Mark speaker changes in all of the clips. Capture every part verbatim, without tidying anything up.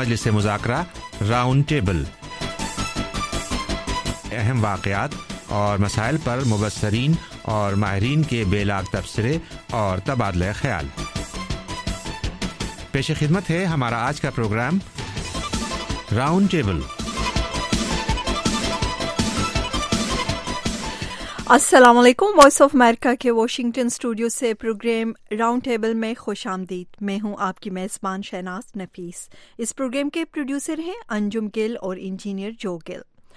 Speaker 1: मजलिस मुज़ाकरा round table, अहम वाक़यात और मसाइल पर मुबस्सरीन और माहिरीन के बेलाग तबसरे और तबादला ख्याल। पेश खिदमत है हमारा आज का प्रोग्राम राउंड टेबल।
Speaker 2: अस्सलाम वालेकुम। वॉइस ऑफ अमेरिका के वाशिंगटन स्टूडियो से प्रोग्राम राउंड टेबल में खुश आमदीद। मैं हूं आपकी मेज़बान शहनाज नफीस। इस प्रोग्राम के प्रोड्यूसर हैं अंजुम गिल और इंजीनियर जो गिल।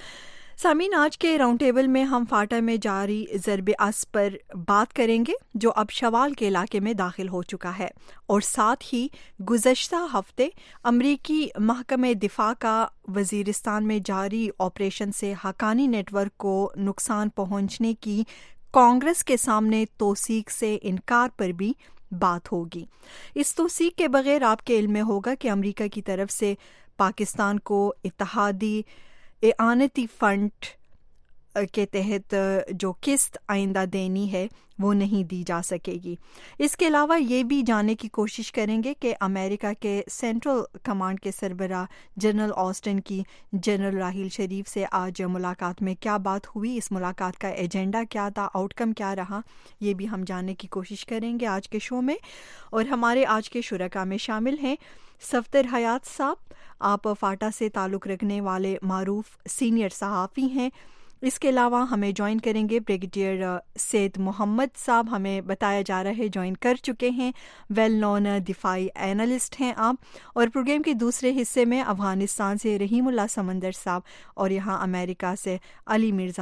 Speaker 2: सामीन, आज के राउंड टेबल में हम फाटा में जारी ज़रब अस्ब पर बात करेंगे जो अब शवाल के इलाके में दाखिल हो चुका है, और साथ ही गुज़श्ता हफ्ते अमरीकी महकमे दिफा का वज़ीरिस्तान में जारी ऑपरेशन से हक्कानी नेटवर्क को नुकसान पहुंचने की कांग्रेस के सामने तौसीक से इनकार पर भी बात होगी। इस तौसीक के बगैर आपके इल्म में होगा कि अमरीका की तरफ से पाकिस्तान को इत्तेहादी एआनती फंड के तहत जो किस्त आइंदा देनी है वो नहीं दी जा सकेगी। इसके अलावा ये भी जानने की कोशिश करेंगे कि अमेरिका के सेंट्रल कमांड के सरबराह जनरल ऑस्टिन की जनरल राहील शरीफ से आज मुलाकात में क्या बात हुई, इस मुलाकात का एजेंडा क्या था, आउटकम क्या रहा, ये भी हम जानने की कोशिश करेंगे आज के शो में। और हमारे आज के शुरका में शामिल हैं सफदर हयात साहब, आप फाटा से ताल्लुक़ रखने वाले मारूफ सीनियर सहाफ़ी हैं। इसके अलावा हमें ज्वाइन करेंगे ब्रिगेडियर सैयद मोहम्मद साहब, हमें बताया जा रहा है ज्वाइन कर चुके हैं, वेल नोन दिफाई एनालिस्ट हैं आप। और प्रोग्राम के दूसरे हिस्से में अफ़गानिस्तान से रहीमुल्लाह समंदर साहब और यहाँ अमेरिका से अली मिर्ज़ा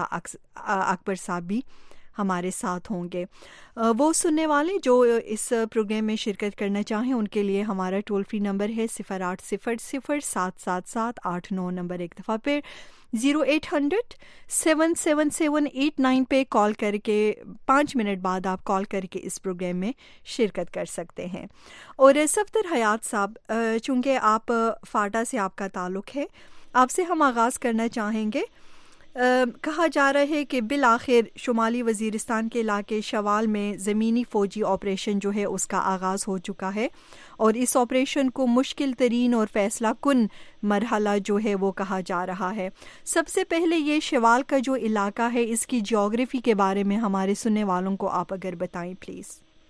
Speaker 2: अकबर साहब भी हमारे साथ होंगे। वो सुनने वाले जो इस प्रोग्राम में शिरकत करना चाहें उनके लिए हमारा टोल फ्री नंबर है सिफर आठ सिफर सिफर सात सात सात आठ नौ, नंबर एक दफ़ा फिर zero eight hundred seven seven seven eight nine पे कॉल करके पाँच मिनट बाद आप कॉल करके इस प्रोग्राम में शिरकत कर सकते हैं। और सफदर हयात साहब, चूँकि आप फाटा से आपका ताल्लुक़ है, आपसे हम आगाज़ करना चाहेंगे। Uh, कहा जा रहा है कि बिल आखिर शुमाली वज़ीरिस्तान के इलाके शवाल में ज़मीनी फ़ौजी ऑपरेशन जो है उसका आगाज़ हो चुका है, और इस ऑपरेशन को मुश्किल तरीन और फ़ैसला कुन मरहला जो है वो कहा जा रहा है। सबसे पहले ये शवाल का जो इलाका है इसकी जियोग्राफी के बारे में हमारे सुनने वालों को आप अगर बताएं प्लीज़।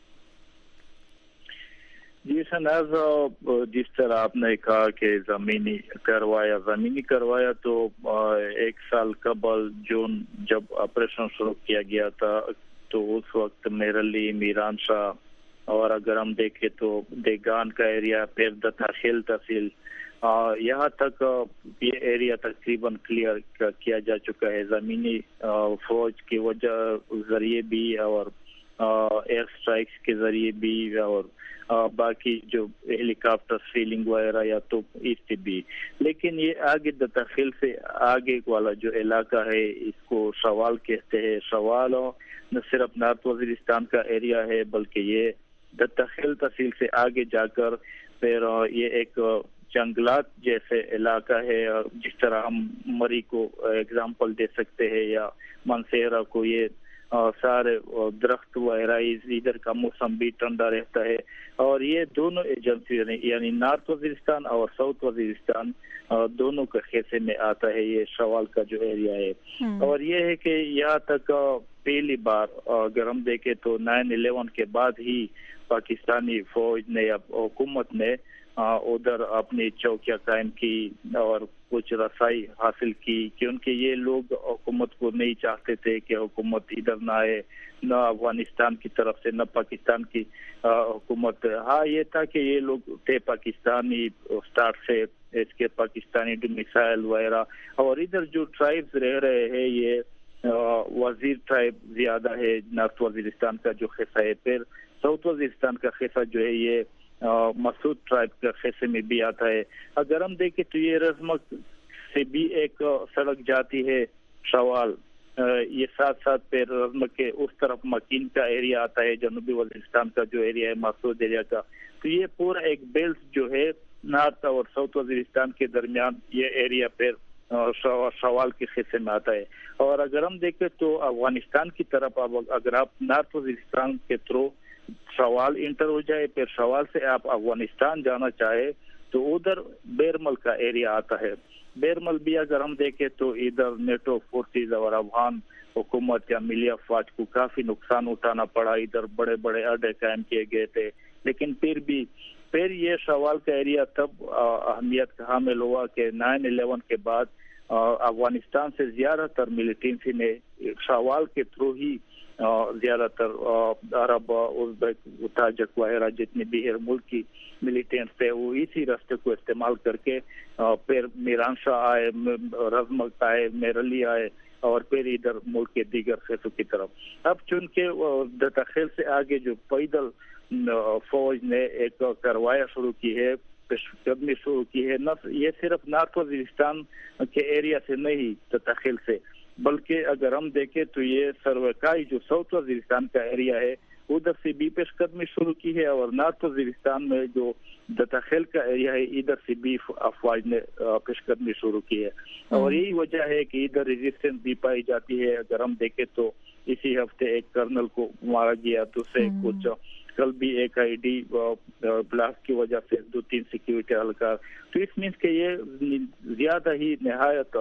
Speaker 3: जी शहनाज, जिस तरह आपने कहा कि ज़मीनी करवाया ज़मीनी करवाया तो एक साल कबल जून जब ऑपरेशन शुरू किया गया था तो उस वक्त मेरली, मीरान शाह और अगर हम देखें तो देगान का एरिया, फिर दताखेल तहसील, यहाँ तक ये एरिया तकरीबन क्लियर किया जा चुका है ज़मीनी फौज की वजह जरिए भी और एयर स्ट्राइक्स के जरिए भी और आ, बाकी जो हेलीकॉप्टर फीलिंग वगैरह या तो इससे भी। लेकिन ये आगे दताखेल से आगे वाला जो इलाका है इसको शवाल कहते हैं। शवाल न सिर्फ नॉर्थ वज़ीरिस्तान का एरिया है बल्कि ये दताखेल तहसील से आगे जाकर फिर ये एक जंगलात जैसे इलाका है। जिस तरह हम मरी को एग्जाम्पल दे सकते हैं या मनसेरा को, ये और सारे दरख्त वगैरह, इधर का मौसम भी ठंडा रहता है। और ये दोनों एजेंसी यानी नॉर्थ वज़ीरिस्तान और साउथ वज़ीरिस्तान दोनों के हिस्से में आता है ये शवाल का जो एरिया है। और ये है कि यहाँ तक पहली बार अगर हम देखें तो नाइन इलेवन के बाद ही पाकिस्तानी फौज ने या हुकूमत ने उधर अपनी चौकियां कायम की और कुछ रसाई हासिल की, क्योंकि ये लोग हुकूमत को नहीं चाहते थे कि हुकूमत इधर ना आए, न अफगानिस्तान की तरफ से न पाकिस्तान की हुकूमत। हाँ, ये था कि ये लोग थे पाकिस्तानी स्टार्ट से, इसके पाकिस्तानी मिसाइल वगैरह। और इधर जो ट्राइब्स रह रहे हैं ये वजीर ट्राइब ज्यादा है, नॉर्थ वजीरिस्तान का जो हिस्सा है। फिर साउथ वजीरिस्तान का हिस्सा जो है ये मसूद ट्राइब का हिस्से में भी आता है। अगर हम देखें तो ये रजमक से भी एक सड़क जाती है शवाल, ये साथ साथ फिर रजमक के उस तरफ मकीन का एरिया आता है, जनूबी वजीरिस्तान का जो एरिया है मसूद एरिया का। तो ये पूरा एक बेल्ट जो है नॉर्थ और साउथ वजीरिस्तान के दरमियान ये एरिया फिर शवाल के हिस्से में आता है। और अगर हम देखें तो अफगानिस्तान की तरफ अगर आप नॉर्थ वजीरिस्तान के थ्रू शवाल इंटर हो जाए, फिर शवाल से आप अफगानिस्तान जाना चाहे تو ادھر بیرمل کا ایریا آتا ہے. بیرمل بھی اگر ہم دیکھیں تو ادھر نیٹو فورسز اور افغان حکومت یا ملی افواج کو کافی نقصان اٹھانا پڑا. ادھر بڑے بڑے اڈے قائم کیے گئے تھے, لیکن پھر بھی پھر یہ شوال کا ایریا تب اہمیت کا حامل ہوا کہ نائن الیون کے بعد افغانستان سے زیادہ تر ملیٹنسی نے شوال کے تھرو ہی زیادہ تر عرب, ازبک, تاجک وغیرہ جتنے بھی ہر ملک کی ملیٹنٹس تھے وہ اسی راستے کو استعمال کر کے پھر میران شاہ آئے, رزمک آئے, میرلی آئے اور پھر ادھر ملک کے دیگر حصوں کی طرف. اب چونکہ دتخیل سے آگے جو پیدل فوج نے ایک کروایا شروع کی ہے, پیش قدمی شروع کی ہے, نہ یہ صرف نارتھ وزیرستان کے ایریا سے نہیں دتخیل سے, بلکہ اگر ہم دیکھیں تو یہ سروکائی جو ساؤتھ وزیرستان کا ایریا ہے ادھر سے بھی پیش قدمی شروع کی ہے, اور نارتھ وزیرستان میں جو دتخیل کا ایریا ہے ادھر سے بھی افواج نے پیش قدمی شروع کی ہے. اور یہی وجہ ہے کہ ادھر ریزسٹنس بھی پائی جاتی ہے. اگر ہم دیکھیں تو اسی ہفتے ایک کرنل کو مارا گیا, دوسرے کچھ کل بھی ایک آئی ڈی بلاسٹ کی وجہ سے دو تین سیکیورٹی اہلکار. تو اس مینس کہ یہ زیادہ ہی نہایت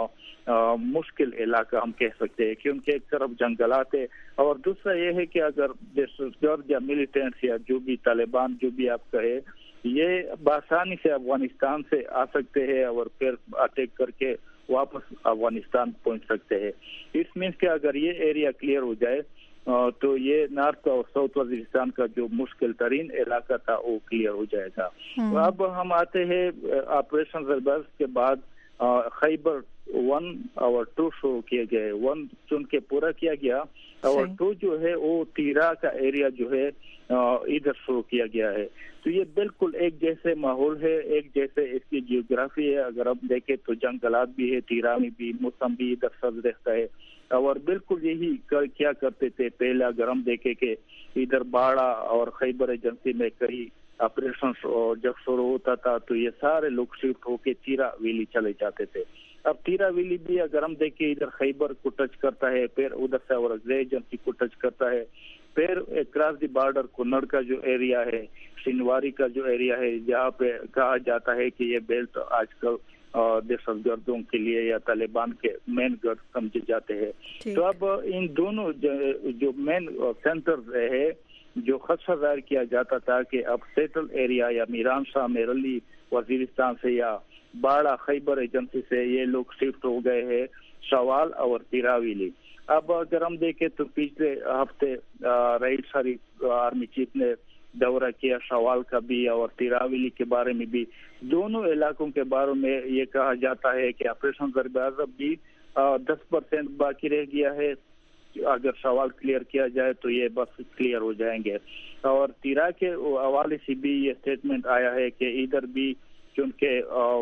Speaker 3: مشکل علاقہ ہم کہہ سکتے ہیں, کیونکہ ایک طرف جنگلات ہے اور دوسرا یہ ہے کہ اگر دہشت گرد یا ملیٹنٹس یا جو بھی طالبان جو بھی آپ کہے یہ بآسانی سے افغانستان سے آ سکتے ہیں اور پھر اٹیک کر کے واپس افغانستان پہنچ سکتے ہیں. اس مینس کہ اگر یہ ایریا کلیئر ہو جائے تو یہ نارتھ اور ساؤتھ وزیرستان کا جو مشکل ترین علاقہ تھا وہ کلیئر ہو جائے گا. اب ہم آتے ہیں آپریشن زربست کے بعد خیبر ون اور ٹو شروع کیے گئے. ون چن کے پورا کیا گیا اور ٹو جو ہے وہ تیرا کا ایریا جو ہے ادھر شروع کیا گیا ہے. تو یہ بالکل ایک جیسے ماحول ہے, ایک جیسے اس کی جیوگرافی ہے. اگر ہم دیکھیں تو جنگلات بھی ہے, تیرا میں بھی, موسم بھی ادھر سبز رہتا ہے, اور بالکل یہی کیا کرتے تھے پہلے. اگر ہم دیکھیں کہ ادھر باڑا اور خیبر ایجنسی میں کئی آپریشن جب شروع ہوتا تھا تو یہ سارے لوگ شفٹ ہو کے تیرا ویلی چلے جاتے تھے. اب تیرا ویلی بھی اگر ہم دیکھیں ادھر خیبر کو ٹچ کرتا ہے, پھر ادھر سے اور ایجنسی کو ٹچ کرتا ہے, پھر کراس دی بارڈر کنڑ کا جو ایریا ہے, شنواری کا جو ایریا ہے, جہاں پہ کہا جاتا ہے کہ یہ بیلٹ آج کل دہشت گردوں کے لیے یا طالبان کے مین گرد سمجھے جاتے ہیں. تو اب ان دونوں جو مین سینٹر ہے جو خدشہ ظاہر کیا جاتا تھا کہ اب سیٹل ایریا یا میران شاہ, میرلی وزیرستان سے یا باڑا خیبر ایجنسی سے یہ لوگ شفٹ ہو گئے ہیں شوال اور تیراویلی. اب اگر ہم دیکھیں تو پچھلے ہفتے رئیس شریف آرمی چیف نے دورہ کیا شوال کا بھی اور تیراویلی کے بارے میں بھی. دونوں علاقوں کے بارے میں یہ کہا جاتا ہے کہ آپریشن ضرب عضب بھی دس پرسینٹ باقی رہ گیا ہے. اگر سوال کلیئر کیا جائے تو یہ بس کلیئر ہو جائیں گے. اور تیرا کے حوالے سے بھی یہ اسٹیٹمنٹ آیا ہے کہ ادھر بھی کیونکہ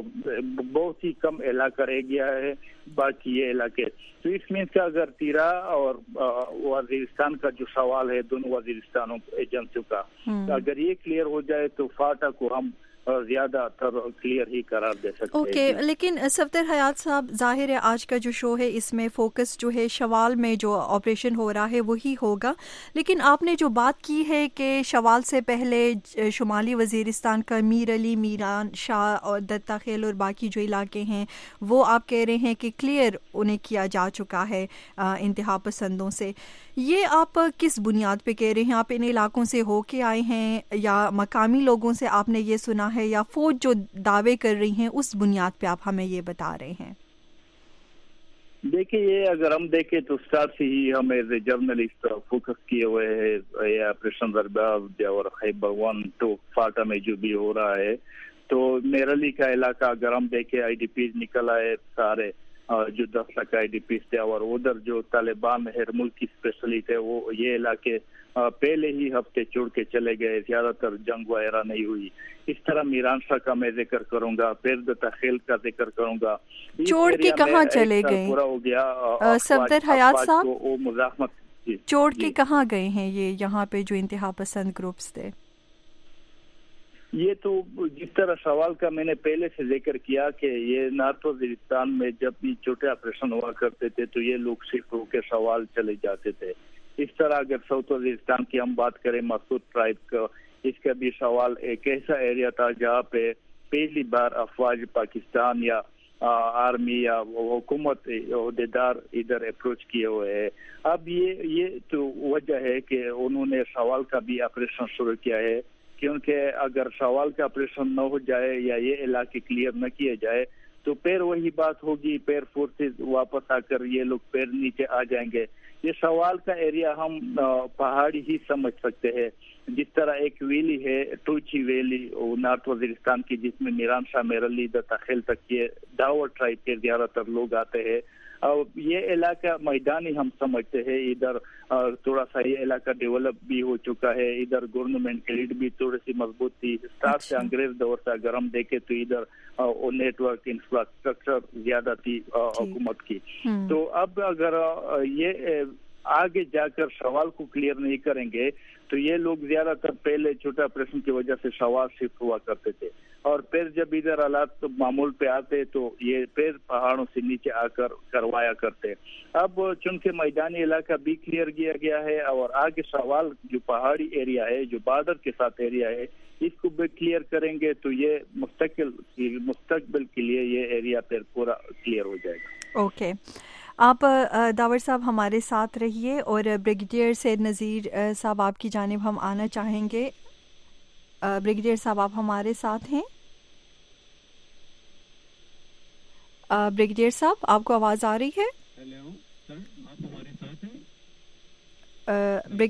Speaker 3: بہت ہی کم علاقہ رہ گیا ہے باقی یہ علاقے. تو اس میں کا اگر تیرا اور وزیرستان کا جو سوال ہے دونوں وزیرستانوں ایجنسیوں کا اگر یہ کلیئر ہو جائے تو فاٹا کو ہم زیادہ تر کلیئر ہی قرار دے سکتے ہیں.
Speaker 2: اوکے okay, لیکن صفدر حیات صاحب ظاہر ہے آج کا جو شو ہے اس میں فوکس جو ہے شوال میں جو آپریشن ہو رہا ہے وہی ہوگا, لیکن آپ نے جو بات کی ہے کہ شوال سے پہلے شمالی وزیرستان کا میر علی, میران شاہ اور دتا خیل اور باقی جو علاقے ہیں وہ آپ کہہ رہے ہیں کہ کلیئر انہیں کیا جا چکا ہے انتہا پسندوں سے. یہ آپ کس بنیاد پہ کہہ رہے ہیں؟ آپ ان علاقوں سے ہو کے آئے ہیں یا مقامی لوگوں سے آپ نے یہ سنا ہے یا فوج جو دعوے کر رہی ہیں اس بنیاد پہ آپ ہمیں یہ بتا رہے ہیں؟
Speaker 3: دیکھیں یہ اگر ہم دیکھیں تو اسٹارٹ سے ہی ہم ایز اے جرنلسٹ فوکس کیے ہوئے ہیں یہ آپریشن ضرب اور خیبر ون ٹو فاٹا میں جو بھی ہو رہا ہے. تو میرلی کا علاقہ اگر ہم دیکھیں آئی ڈی پیز نکل آئے سارے جو دس لاکھ آئی ڈی پیز تھے, اور ادھر جو طالبان ہر ملک کی اسپیشلی تھے وہ یہ علاقے پہلے ہی ہفتے چھوڑ کے چلے گئے, زیادہ تر جنگ وغیرہ نہیں ہوئی. اس طرح میران شاہ کا میں ذکر کروں گا, پھر دتا خیل کا ذکر کروں گا.
Speaker 2: چھوڑ کے کہاں چلے گئے
Speaker 3: پورا ہو گیا
Speaker 2: صفدر حیات صاحب؟
Speaker 3: وہ مزاحمت
Speaker 2: چھوڑ کے کہاں گئے ہیں یہ یہاں پہ جو انتہا پسند گروپس تھے؟
Speaker 3: یہ تو جس طرح سوال کا میں نے پہلے سے ذکر کیا کہ یہ نارتھ وزیرستان میں جب بھی چھوٹے آپریشن ہوا کرتے تھے تو یہ لوگ صرف ہو کے سوال چلے جاتے تھے. اس طرح اگر ساؤتھ وزیرستان کی ہم بات کریں مسعود ٹرائب کا, اس کا بھی سوال ایک ایسا ایریا تھا جہاں پہ پہلی بار افواج پاکستان یا آرمی یا حکومت عہدیدار ادھر اپروچ کیے ہوئے ہیں. اب یہ یہ تو وجہ ہے کہ انہوں نے شوال کا بھی آپریشن شروع کیا ہے, کیونکہ اگر شوال کا آپریشن نہ ہو جائے یا یہ علاقے کلیئر نہ کیے جائے تو پھر وہی بات ہوگی, پھر فورسز واپس آ کر یہ لوگ پھر نیچے آ جائیں گے. یہ شوال کا ایریا ہم پہاڑی ہی سمجھ سکتے ہیں, جس طرح ایک ویلی ہے ٹوچی ویلی نارتھ وزیرستان کی, جس میں میران شاہ میرلی دتاخیل تک یہ داور ٹرائب کے زیادہ تر لوگ آتے ہیں. اور یہ علاقہ میدانی ہم سمجھتے ہیں, ادھر تھوڑا سا یہ علاقہ ڈیولپ بھی ہو چکا ہے, ادھر گورنمنٹ کی لیڈ بھی تھوڑی سی مضبوط تھی. اسٹارٹ سے انگریز دور سے اگر ہم دیکھیں تو ادھر نیٹ ورک انفراسٹرکچر زیادہ تھی حکومت کی. تو اب اگر یہ آگے جا کر شوال کو کلیئر نہیں کریں گے تو یہ لوگ زیادہ تر پہلے چھوٹا آپریشن کی وجہ سے شوال شفٹ ہوا کرتے تھے, اور پھر جب ادھر حالات معمول پہ آتے تو یہ پھر پہاڑوں سے نیچے آ کر کروایا کرتے. اب چونکہ میدانی علاقہ بھی کلیئر کیا گیا ہے اور آگے شوال جو پہاڑی ایریا ہے جو بارڈر کے ساتھ ایریا ہے اس کو بھی کلیئر کریں گے تو یہ مستقل مستقبل کے لیے یہ ایریا پھر پورا کلیئر ہو جائے گا.
Speaker 2: Okay okay. آپ داور صاحب ہمارے ساتھ رہیے, اور بریگیڈیئر سید نذیر صاحب آپ کی جانب ہم آنا چاہیں گے. بریگیڈیئر صاحب آپ ہمارے ساتھ ہیں؟ بریگیڈیئر صاحب آپ کو آواز آ رہی ہے؟
Speaker 4: ہیلو سر, آپ ہمارے ساتھ ہیں؟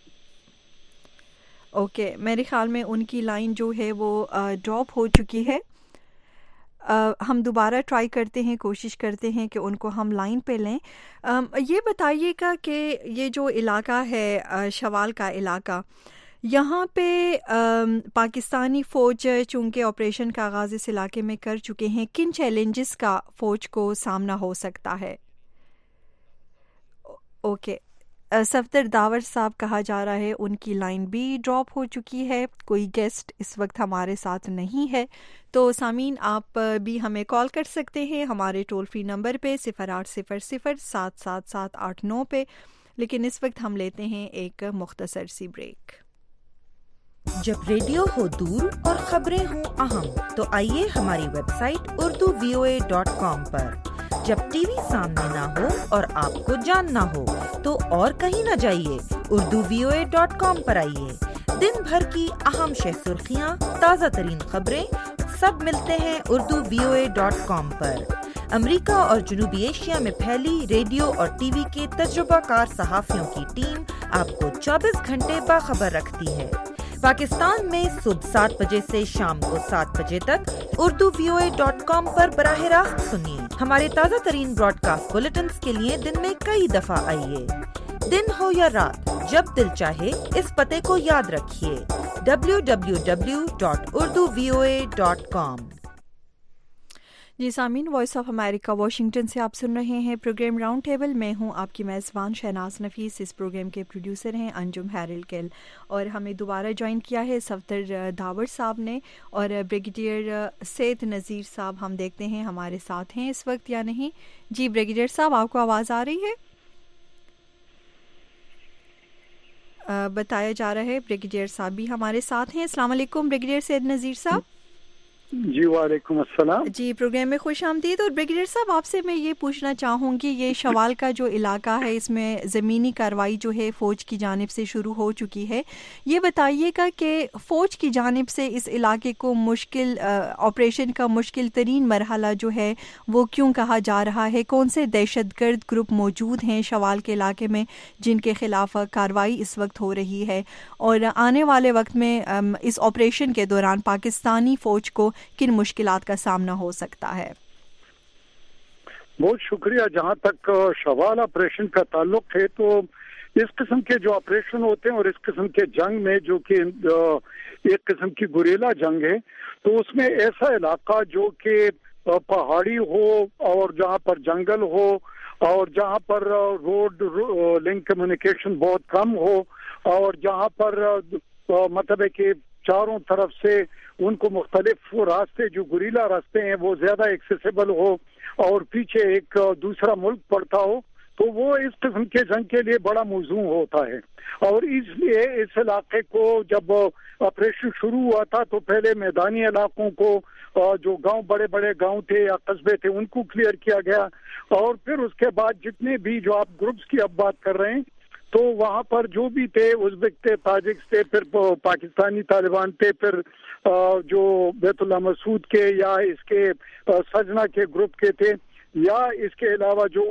Speaker 2: اوکے, میرے خیال میں ان کی لائن جو ہے وہ ڈراپ ہو چکی ہے. Uh, ہم دوبارہ ٹرائی کرتے ہیں, کوشش کرتے ہیں کہ ان کو ہم لائن پہ لیں. um, یہ بتائیے گا کہ یہ جو علاقہ ہے uh, شوال کا علاقہ, یہاں پہ um, پاکستانی فوج چونکہ آپریشن کا آغاز اس علاقے میں کر چکے ہیں, کن چیلنجز کا فوج کو سامنا ہو سکتا ہے؟ Okay okay. صفدر داور صاحب کہا جا رہا ہے ان کی لائن بھی ڈراپ ہو چکی ہے, کوئی گیسٹ اس وقت ہمارے ساتھ نہیں ہے. تو سامعین آپ بھی ہمیں کال کر سکتے ہیں ہمارے ٹول فری نمبر پہ صفر آٹھ صفر صفر سات سات سات آٹھ نو پہ, لیکن اس وقت ہم لیتے ہیں ایک مختصر سی بریک.
Speaker 5: جب ریڈیو ہو دور اور خبریں ہوں اہم تو آئیے ہماری website Urdu V O A dot com پر. جب ٹی وی سامنے نہ ہو اور آپ کو جاننا ہو تو اور کہیں نہ جائیے, Urdu V O A dot com پر آئیے. دن بھر کی اہم شہ سرخیاں, تازہ ترین خبریں سب ملتے ہیں Urdu V O A dot com پر. امریکہ اور جنوبی ایشیا میں پھیلی ریڈیو اور ٹی وی کے تجربہ کار صحافیوں کی ٹیم آپ کو چوبیس گھنٹے باخبر رکھتی ہے. پاکستان میں صبح سات بجے سے شام کو سات بجے تک Urdu V O A dot com پر براہ راست سنیے. ہمارے تازہ ترین براڈ کاسٹ بلیٹنز کے لیے دن میں کئی دفعہ آئیے. دن ہو یا رات, جب دل چاہے اس پتے کو یاد رکھیے, W W W dot Urdu V O A dot com.
Speaker 2: جی سامعین, وائس آف امریکہ واشنگٹن سے آپ سن رہے ہیں پروگرام راؤنڈ ٹیبل. میں ہوں آپ کی میزبان شہناز نفیس. اس پروگرام کے پروڈیوسر ہیں انجم ہیرل کل, اور ہمیں دوبارہ جوائن کیا ہے صفدر داور صاحب نے, اور بریگیڈیئر سید نذیر صاحب ہم دیکھتے ہیں ہمارے ساتھ ہیں اس وقت یا نہیں. جی بریگیڈیئر صاحب آپ کو آواز آ رہی ہے؟ آ, بتایا جا رہا ہے بریگیڈیئر صاحب بھی ہمارے ساتھ ہیں. السلام علیکم بریگیڈیئر سید نذیر صاحب.
Speaker 6: جی وعلیکم السلام.
Speaker 2: جی پروگرام میں خوش آمدید. اور بریگیڈیئر صاحب آپ سے میں یہ پوچھنا چاہوں گی, یہ شوال کا جو علاقہ ہے اس میں زمینی کارروائی جو ہے فوج کی جانب سے شروع ہو چکی ہے. یہ بتائیے گا کہ فوج کی جانب سے اس علاقے کو مشکل آپریشن کا مشکل ترین مرحلہ جو ہے وہ کیوں کہا جا رہا ہے؟ کون سے دہشت گرد گروپ موجود ہیں شوال کے علاقے میں جن کے خلاف کارروائی اس وقت ہو رہی ہے, اور آنے والے وقت میں اس آپریشن کے دوران پاکستانی فوج کو کن مشکلات کا سامنا ہو سکتا ہے؟
Speaker 6: بہت شکریہ. جہاں تک شوال آپریشن کا تعلق ہے تو اس قسم کے جو آپریشن ہوتے ہیں اور اس قسم کے جنگ میں جو کہ ایک قسم کی گوریلا جنگ ہے, تو اس میں ایسا علاقہ جو کہ پہاڑی ہو اور جہاں پر جنگل ہو اور جہاں پر روڈ لنک کمیونیکیشن بہت کم ہو اور جہاں پر مطلب ہے کہ چاروں طرف سے ان کو مختلف راستے جو گوریلا راستے ہیں وہ زیادہ ایکسیسیبل ہو اور پیچھے ایک دوسرا ملک پڑتا ہو, تو وہ اس قسم کے جنگ کے لیے بڑا موزوں ہوتا ہے. اور اس لیے اس علاقے کو جب آپریشن شروع ہوا تھا تو پہلے میدانی علاقوں کو جو گاؤں بڑے بڑے گاؤں تھے یا قصبے تھے ان کو کلیئر کیا گیا, اور پھر اس کے بعد جتنے بھی جو آپ گروپس کی اب بات کر رہے ہیں تو وہاں پر جو بھی تھے ازبک تھے, تاجک تھے, پھر پاکستانی طالبان تھے, پھر جو بیت اللہ مسعود کے یا اس کے سجنا کے گروپ کے تھے, یا اس کے علاوہ جو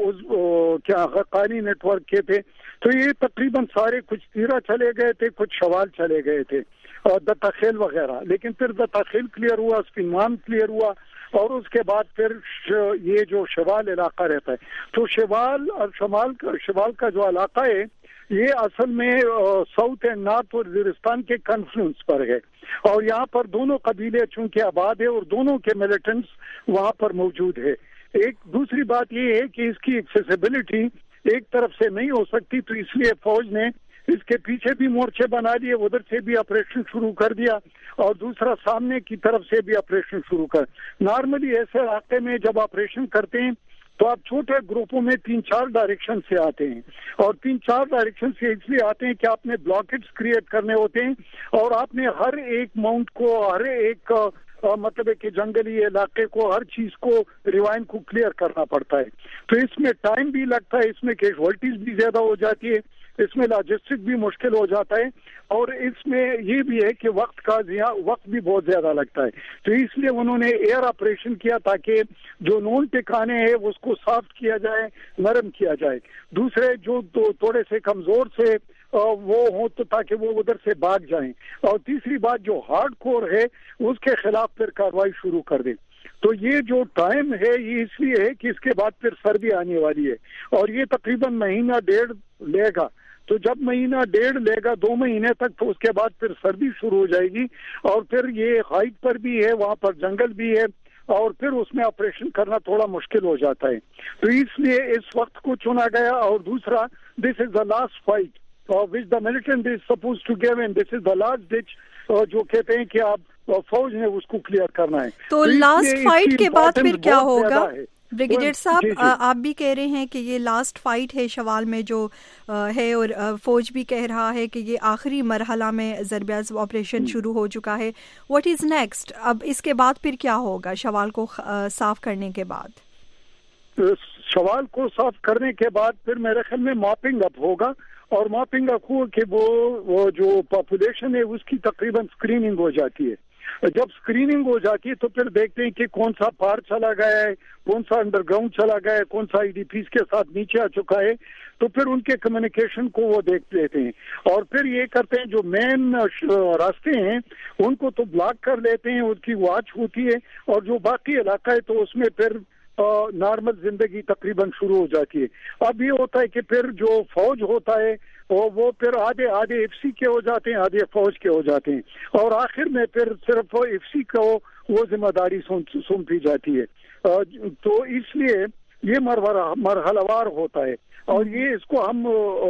Speaker 6: کیا حقانی نیٹ ورک کے تھے, تو یہ تقریباً سارے کچھ تیرہ چلے گئے تھے, کچھ شوال چلے گئے تھے, دتاخیل وغیرہ. لیکن پھر دتاخیل کلیئر ہوا, سپنمان کلیئر ہوا, اور اس کے بعد پھر یہ جو شوال علاقہ رہتا ہے, تو شوال اور شمال کا شوال کا جو علاقہ ہے یہ اصل میں ساؤتھ اینڈ نارتھ اور وزیرستان کے کنفلوئنس پر ہے, اور یہاں پر دونوں قبیلے چونکہ آباد ہے اور دونوں کے ملیٹنٹس وہاں پر موجود ہے. ایک دوسری بات یہ ہے کہ اس کی ایکسیسیبلٹی ایک طرف سے نہیں ہو سکتی, تو اس لیے فوج نے اس کے پیچھے بھی مورچے بنا لیے, ادھر سے بھی آپریشن شروع کر دیا, اور دوسرا سامنے کی طرف سے بھی آپریشن شروع کر. نارملی ایسے علاقے میں جب آپریشن کرتے ہیں تو آپ چھوٹے گروپوں میں تین چار ڈائریکشن سے آتے ہیں, اور تین چار ڈائریکشن سے اس لیے آتے ہیں کہ آپ نے بلاکیٹس کریٹ کرنے ہوتے ہیں, اور آپ نے ہر ایک ماؤنٹ کو, ہر ایک مطلب ہے کہ جنگلی علاقے کو, ہر چیز کو, ریوائن کو کلیئر کرنا پڑتا ہے. تو اس میں ٹائم بھی لگتا ہے, اس میں کیجوالٹیز بھی زیادہ ہو جاتی ہے, اس میں لاجسٹک بھی مشکل ہو جاتا ہے, اور اس میں یہ بھی ہے کہ وقت کا وقت بھی بہت زیادہ لگتا ہے. تو اس لیے انہوں نے ایئر آپریشن کیا تاکہ جو نون ٹھکانے ہیں اس کو صاف کیا جائے, نرم کیا جائے. دوسرے جو تھوڑے سے کمزور سے وہ ہوں تو تاکہ وہ ادھر سے بھاگ جائیں, اور تیسری بات جو ہارڈ کور ہے اس کے خلاف پھر کارروائی شروع کر دیں. تو یہ جو ٹائم ہے یہ اس لیے ہے کہ اس کے بعد پھر سردی آنے والی ہے, اور یہ تقریباً مہینہ ڈیڑھ لے گا. تو جب مہینہ ڈیڑھ لے گا, دو مہینے تک, تو اس کے بعد پھر سردی شروع ہو جائے گی, اور پھر یہ ہائٹ پر بھی ہے, وہاں پر جنگل بھی ہے, اور پھر اس میں آپریشن کرنا تھوڑا مشکل ہو جاتا ہے. تو اس لیے اس وقت کو چنا گیا. اور دوسرا, this is the last fight which the militant is suppose to give, and this is the last ditch جو کہتے ہیں کہ آپ فوج نے اس کو کلیئر کرنا ہے.
Speaker 2: تو لاسٹ فائٹ کے بعد پھر کیا ہوگا بریگیڈیئر صاحب؟ آپ بھی کہہ رہے ہیں کہ یہ لاسٹ فائٹ ہے شوال میں جو ہے, اور فوج بھی کہہ رہا ہے کہ یہ آخری مرحلہ میں ضرب عضب آپریشن شروع ہو چکا ہے. What is next? اب اس کے بعد پھر کیا ہوگا شوال کو صاف کرنے کے بعد؟
Speaker 6: شوال کو صاف کرنے کے بعد پھر میرے خیال میں ماپنگ اپ ہوگا, اور ماپنگ اپ ہو کہ وہ جو پاپولیشن ہے اس کی تقریباً اسکریننگ ہو جاتی ہے. جب اسکریننگ ہو جاتی ہے تو پھر دیکھتے ہیں کہ کون سا پار چلا گیا ہے, کون سا انڈر گراؤنڈ چلا گیا ہے, کون سا آئی ڈی پیز کے ساتھ نیچے آ چکا ہے. تو پھر ان کے کمیونیکیشن کو وہ دیکھ لیتے ہیں, اور پھر یہ کرتے ہیں جو مین راستے ہیں ان کو تو بلاک کر لیتے ہیں, ان کی واچ ہوتی ہے, اور جو باقی علاقہ ہے تو اس میں پھر نارمل زندگی تقریباً شروع ہو جاتی ہے. اب یہ ہوتا ہے کہ پھر جو فوج ہوتا ہے وہ پھر آدھے آدھے ایف سی کے ہو جاتے ہیں, آدھے فوج کے ہو جاتے ہیں, اور آخر میں پھر صرف ایف سی کو وہ ذمہ داری سونپی جاتی ہے. تو اس لیے یہ مرحلہ وار ہوتا ہے, اور یہ اس کو ہم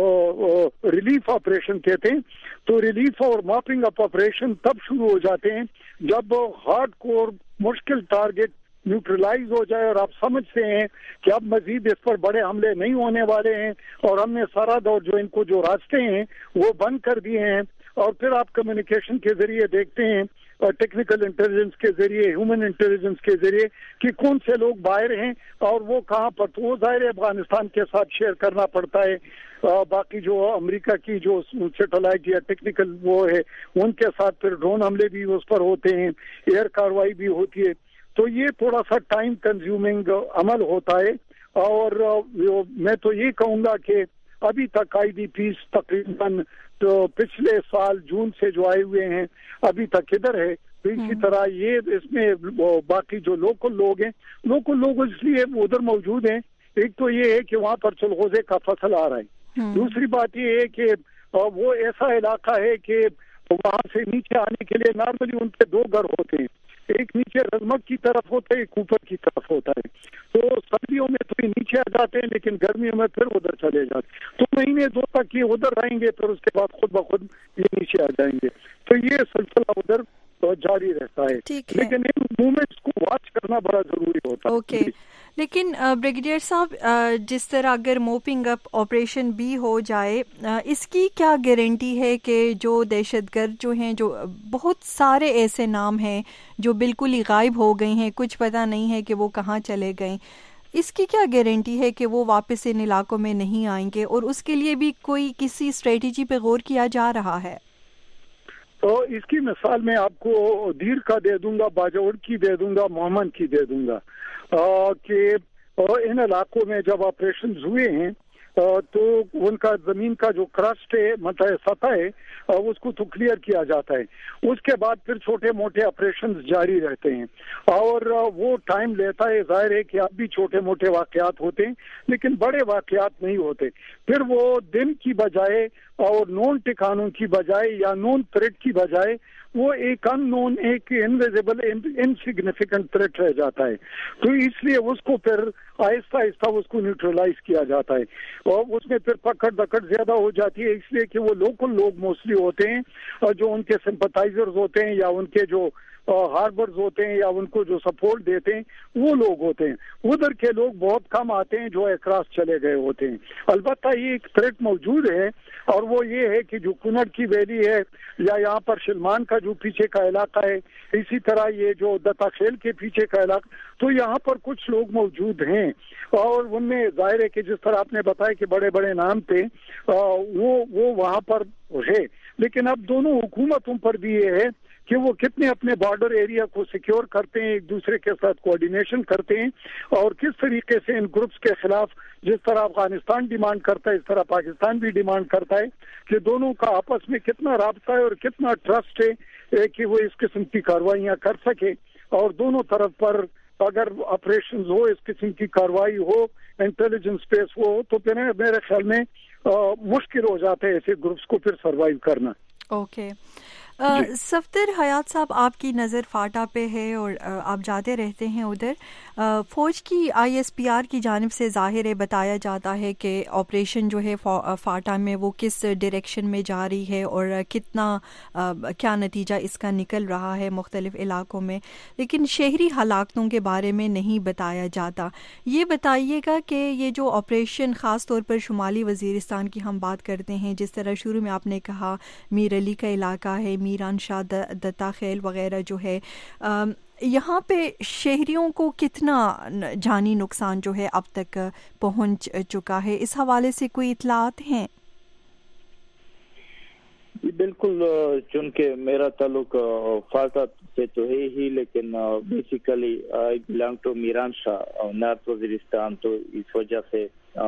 Speaker 6: ریلیف آپریشن کہتے ہیں. تو ریلیف اور ماپنگ اپ آپریشن تب شروع ہو جاتے ہیں جب ہارڈ کور مشکل ٹارگٹ نیوٹرلائز ہو جائے, اور آپ سمجھتے ہیں کہ اب مزید اس پر بڑے حملے نہیں ہونے والے ہیں, اور ہم نے سرحد اور جو ان کو جو راستے ہیں وہ بند کر دیے ہیں. اور پھر آپ کمیونیکیشن کے ذریعے دیکھتے ہیں, اور ٹیکنیکل انٹیلیجنس کے ذریعے, ہیومن انٹیلیجنس کے ذریعے کہ کون سے لوگ باہر ہیں اور وہ کہاں پر. تو وہ ظاہر افغانستان کے ساتھ شیئر کرنا پڑتا ہے. باقی جو امریکہ کی جو سیٹلائٹ یا ٹیکنیکل وہ ہے ان کے ساتھ پھر ڈرون حملے بھی اس پر ہوتے ہیں, ایئر کاروائی بھی ہوتی ہے. تو یہ تھوڑا سا ٹائم کنزیومنگ عمل ہوتا ہے. اور میں تو یہ کہوں گا کہ ابھی تک آئی ڈی پیز تقریباً تو پچھلے سال جون سے جو آئے ہوئے ہیں ابھی تک ادھر ہے. تو اسی طرح یہ اس میں باقی جو لوکل لوگ ہیں, لوکل لوگ اس لیے ادھر موجود ہیں, ایک تو یہ ہے کہ وہاں پر چلغوزے کا فصل آ رہا ہے, دوسری بات یہ ہے کہ وہ ایسا علاقہ ہے کہ وہاں سے نیچے آنے کے لیے نارملی ان کے دو گھر ہوتے ہیں, ایک نیچے رزمک کی طرف ہوتا ہے, ایک اوپر کی طرف ہوتا ہے. تو سردیوں میں تو یہ نیچے آ جاتے ہیں, لیکن گرمیوں میں پھر ادھر چلے جاتے ہیں. تو مہینے دو تک یہ ادھر رہیں گے, پھر اس کے بعد خود بخود یہ نیچے آ جائیں گے. تو یہ سلسلہ ادھر جاری رہتا ہے, لیکن ان موومنٹس کو واچ کرنا بڑا ضروری ہوتا ہے.
Speaker 2: اوکے لیکن بریگیڈیئر صاحب جس طرح اگر موپنگ اپ آپریشن بھی ہو جائے اس کی کیا گارنٹی ہے کہ جو دہشت گرد جو ہیں جو بہت سارے ایسے نام ہیں جو بالکل ہی غائب ہو گئے ہیں, کچھ پتہ نہیں ہے کہ وہ کہاں چلے گئے, اس کی کیا گارنٹی ہے کہ وہ واپس ان علاقوں میں نہیں آئیں گے, اور اس کے لیے بھی کوئی کسی اسٹریٹجی پہ غور کیا جا رہا ہے؟
Speaker 6: تو اس کی مثال میں آپ کو دیر کا دے دوں گا, باجوڑ کی دے دوں گا, مومن کی دے دوں گا کہ ان علاقوں میں جب آپریشنز ہوئے ہیں تو ان کا زمین کا جو کرسٹ ہے مطلب سطح ہے اس کو تو کلیئر کیا جاتا ہے, اس کے بعد پھر چھوٹے موٹے آپریشنز جاری رہتے ہیں اور وہ ٹائم لیتا ہے. ظاہر ہے کہ اب بھی چھوٹے موٹے واقعات ہوتے ہیں لیکن بڑے واقعات نہیں ہوتے. پھر وہ دن کی بجائے اور نون ٹھکانوں کی بجائے یا نون تھریٹ کی بجائے وہ ایک ان نون ایک انویزیبل انسگنیفیکنٹ تھریٹ رہ جاتا ہے. تو اس لیے اس کو پھر آہستہ آہستہ اس کو نیوٹرلائز کیا جاتا ہے اور اس میں پھر پکڑ دکڑ زیادہ ہو جاتی ہے, اس لیے کہ وہ لوکل لوگ موسٹلی ہوتے ہیں اور جو ان کے سمپتائزرز ہوتے ہیں یا ان کے جو ہاربرز ہوتے ہیں یا ان کو جو سپورٹ دیتے ہیں وہ لوگ ہوتے ہیں. ادھر کے لوگ بہت کم آتے ہیں جو اکراس چلے گئے ہوتے ہیں. البتہ یہ ایک تھریٹ موجود ہے اور وہ یہ ہے کہ جو کنڑ کی ویلی ہے یا یہاں پر شلمان کا جو پیچھے کا علاقہ ہے, اسی طرح یہ جو دتا خیل کے پیچھے کا علاقہ, تو یہاں پر کچھ لوگ موجود ہیں اور ان میں ظاہر ہے کہ جس طرح آپ نے بتایا کہ بڑے بڑے نام تھے وہ وہ وہاں پر ہے. لیکن اب دونوں حکومتوں پر بھی یہ ہے کہ وہ کتنے اپنے بارڈر ایریا کو سیکیور کرتے ہیں, ایک دوسرے کے ساتھ کوآرڈینیشن کرتے ہیں اور کس طریقے سے ان گروپس کے خلاف جس طرح افغانستان ڈیمانڈ کرتا ہے اس طرح پاکستان بھی ڈیمانڈ کرتا ہے کہ دونوں کا آپس میں کتنا رابطہ ہے اور کتنا ٹرسٹ ہے کہ وہ اس قسم کی کاروائیاں کر سکے. اور دونوں طرف پر اگر آپریشنز ہو, اس قسم کی کاروائی ہو, انٹیلیجنس پیس ہو, تو پھر میرے خیال میں مشکل ہو جاتا ہے ایسے گروپس کو پھر سروائیو کرنا.
Speaker 2: اوکے صفدر حیات صاحب, آپ کی نظر فاٹا پہ ہے اور آپ جاتے رہتے ہیں ادھر. فوج کی آئی ایس پی آر کی جانب سے ظاہر ہے بتایا جاتا ہے کہ آپریشن جو ہے فاٹا میں وہ کس ڈائریکشن میں جا رہی ہے اور کتنا کیا نتیجہ اس کا نکل رہا ہے مختلف علاقوں میں, لیکن شہری ہلاکتوں کے بارے میں نہیں بتایا جاتا. یہ بتائیے گا کہ یہ جو آپریشن خاص طور پر شمالی وزیرستان کی ہم بات کرتے ہیں, جس طرح شروع میں آپ نے کہا میر علی کا علاقہ ہے, میران شاہ, دتا خیل وغیرہ جو ہے, یہاں پہ شہریوں کو کتنا جانی نقصان جو ہے اب تک پہنچ چکا ہے, اس حوالے سے کوئی اطلاعات ہیں؟
Speaker 3: بالکل, چونکہ میرا تعلق فاٹا سے تو ہے ہی, لیکن basically I belong to Miran Shah north Waziristan, تو اس وجہ سے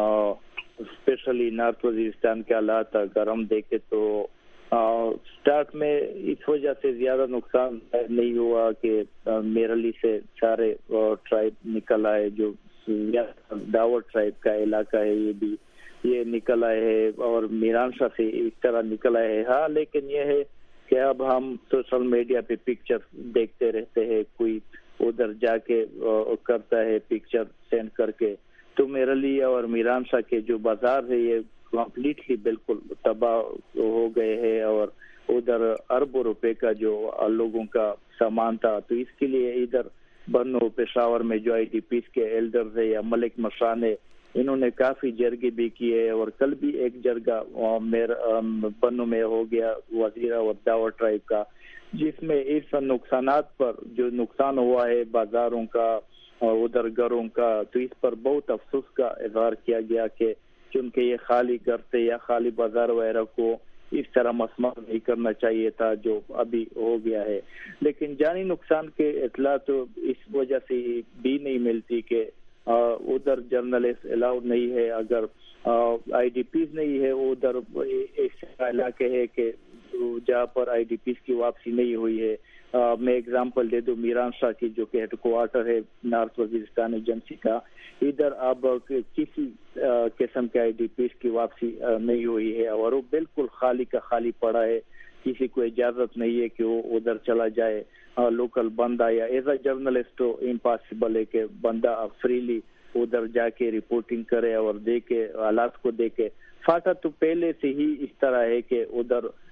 Speaker 3: اسپیشلی نارتھ وزیرستان کے حالات اگر ہم دیکھیں تو اسٹارٹ میں اس وجہ سے زیادہ نقصان نہیں ہوا کہ میرلی سے سارے ٹرائب نکل آئے, جو داور ٹرائب کا علاقہ ہے یہ بھی یہ نکل آئے ہے اور میران شاہ سے اس طرح نکل آئے ہیں. ہاں لیکن یہ ہے کہ اب ہم سوشل میڈیا پہ پکچر دیکھتے رہتے ہیں, کوئی ادھر جا کے کرتا ہے پکچر سینڈ کر کے, تو میرلی اور میران شاہ کے جو بازار ہے یہ کمپلیٹلی بالکل تباہ ہو گئے ہیں اور ادھر اربوں روپے کا جو لوگوں کا سامان تھا. تو اس کے لیے ادھر بنو پشاور میں جو آئی ڈی پیز کے ایلڈرز ہے یا ملک مشان ہے, انہوں نے کافی جرگے بھی کیے اور کل بھی ایک جرگہ بنو میں ہو گیا وزیرہ اور داور ٹرائب کا, جس میں اس نقصانات پر جو نقصان ہوا ہے بازاروں کا اور ادھر گھروں کا, تو اس پر بہت افسوس کا اظہار کیا گیا کہ چونکہ یہ خالی کرتے یا خالی بازار وغیرہ کو اس طرح مسمار نہیں کرنا چاہیے تھا جو ابھی ہو گیا ہے. لیکن جانی نقصان کے اطلاع تو اس وجہ سے بھی نہیں ملتی کہ ادھر جرنلسٹ الاؤڈ نہیں ہے, اگر آئی ڈی پیز نہیں ہے ادھر ایسے علاقے ہے کہ جہاں پر آئی ڈی پیز کی واپسی نہیں ہوئی ہے. میں اگزامپل دے دوں میران شاہ کی جو کہ ہیڈ کوارٹر ہے نارتھ وزیرستان ایجنسی کا, ادھر اب کسی قسم کے آئی ڈی پیز کی واپسی نہیں ہوئی ہے اور وہ بالکل خالی کا خالی پڑا ہے, کسی کو اجازت نہیں ہے کہ وہ ادھر چلا جائے. لوکل بندہ یا ایز اے جرنلسٹ امپاسبل ہے کہ بندہ فریلی ادھر جا کے رپورٹنگ کرے اور دیکھے حالات کو دیکھے. فاٹا تو پہلے سے ہی اس طرح ہے کہ ادھر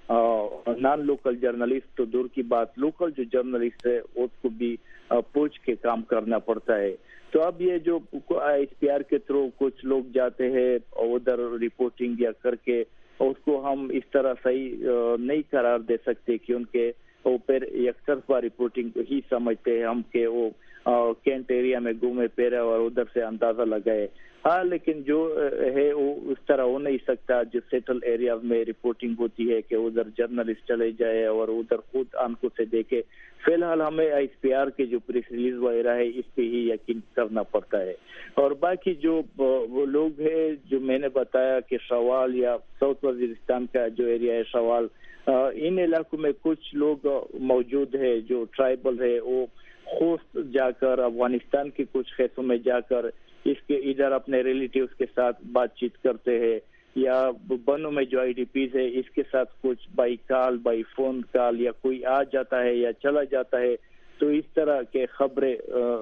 Speaker 3: نان لوکل جرنلسٹ تو دور کی بات, لوکل جو جرنلسٹ ہے اس کو بھی پوچھ کے کام کرنا پڑتا ہے. تو اب یہ جو ایس پی آر کے تھرو کچھ لوگ جاتے ہیں ادھر رپورٹنگ یا کر کے, اس کو ہم اس طرح صحیح نہیں قرار دے سکتے کہ ان کے اوپر یک طرفہ رپورٹنگ ہی سمجھتے ہیں ہم کہ وہ کینٹ ایریا میں گھومے پھرے اور ادھر سے اندازہ لگائے. ہاں لیکن جو ہے وہ اس طرح ہو نہیں سکتا. جو سیٹل ایریا میں رپورٹنگ ہوتی ہے کہ ادھر جرنلسٹ چلے جائے اور ادھر خود آنکھوں سے دیکھے. فی الحال ہمیں ایس پی آر کے جو پریس ریلیز وغیرہ ہے اس پہ ہی یقین کرنا پڑتا ہے. اور باقی جو وہ لوگ ہیں جو میں نے بتایا کہ شوال یا ساؤتھ وزیرستان کا جو ایریا ہے شوال, ان علاقوں میں کچھ لوگ موجود ہے جو ٹرائبل ہے, وہ خوست جا کر افغانستان کے کچھ حصوں میں جا کر اس کے ادھر اپنے ریلیٹیوز کے ساتھ بات چیت کرتے ہیں, یا بنوں میں جو آئی ڈی پیز ہے اس کے ساتھ کچھ by call by phone call یا کوئی آ جاتا ہے یا چلا جاتا ہے. تو اس طرح کے خبریں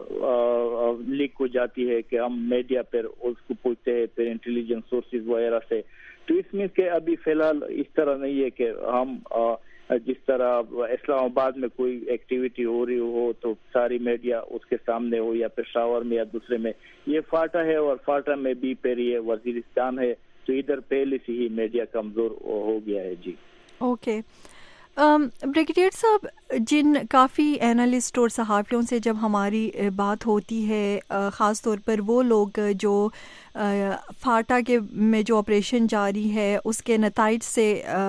Speaker 3: لیک ہو جاتی ہے کہ ہم میڈیا پر اس کو پوچھتے ہیں پھر انٹیلیجنس سورسز وغیرہ سے. تو اس میں کہ ابھی فی الحال اس طرح نہیں ہے کہ ہم جس طرح اسلام آباد میں کوئی ایکٹیویٹی ہو رہی ہو تو ساری میڈیا اس کے سامنے ہو, یا پشاور میں یا دوسرے میں. یہ فاٹا ہے اور فاٹا میں بھی پھر یہ وزیرستان ہے, تو ادھر پہلے سے ہی میڈیا کمزور ہو گیا ہے. جی
Speaker 2: اوکے بریگیڈیئر صاحب, جن کافی اینالسٹ اور صحافیوں سے جب ہماری بات ہوتی ہے, خاص طور پر وہ لوگ جو فاٹا کے میں جو آپریشن جاری ہے اس کے نتائج سے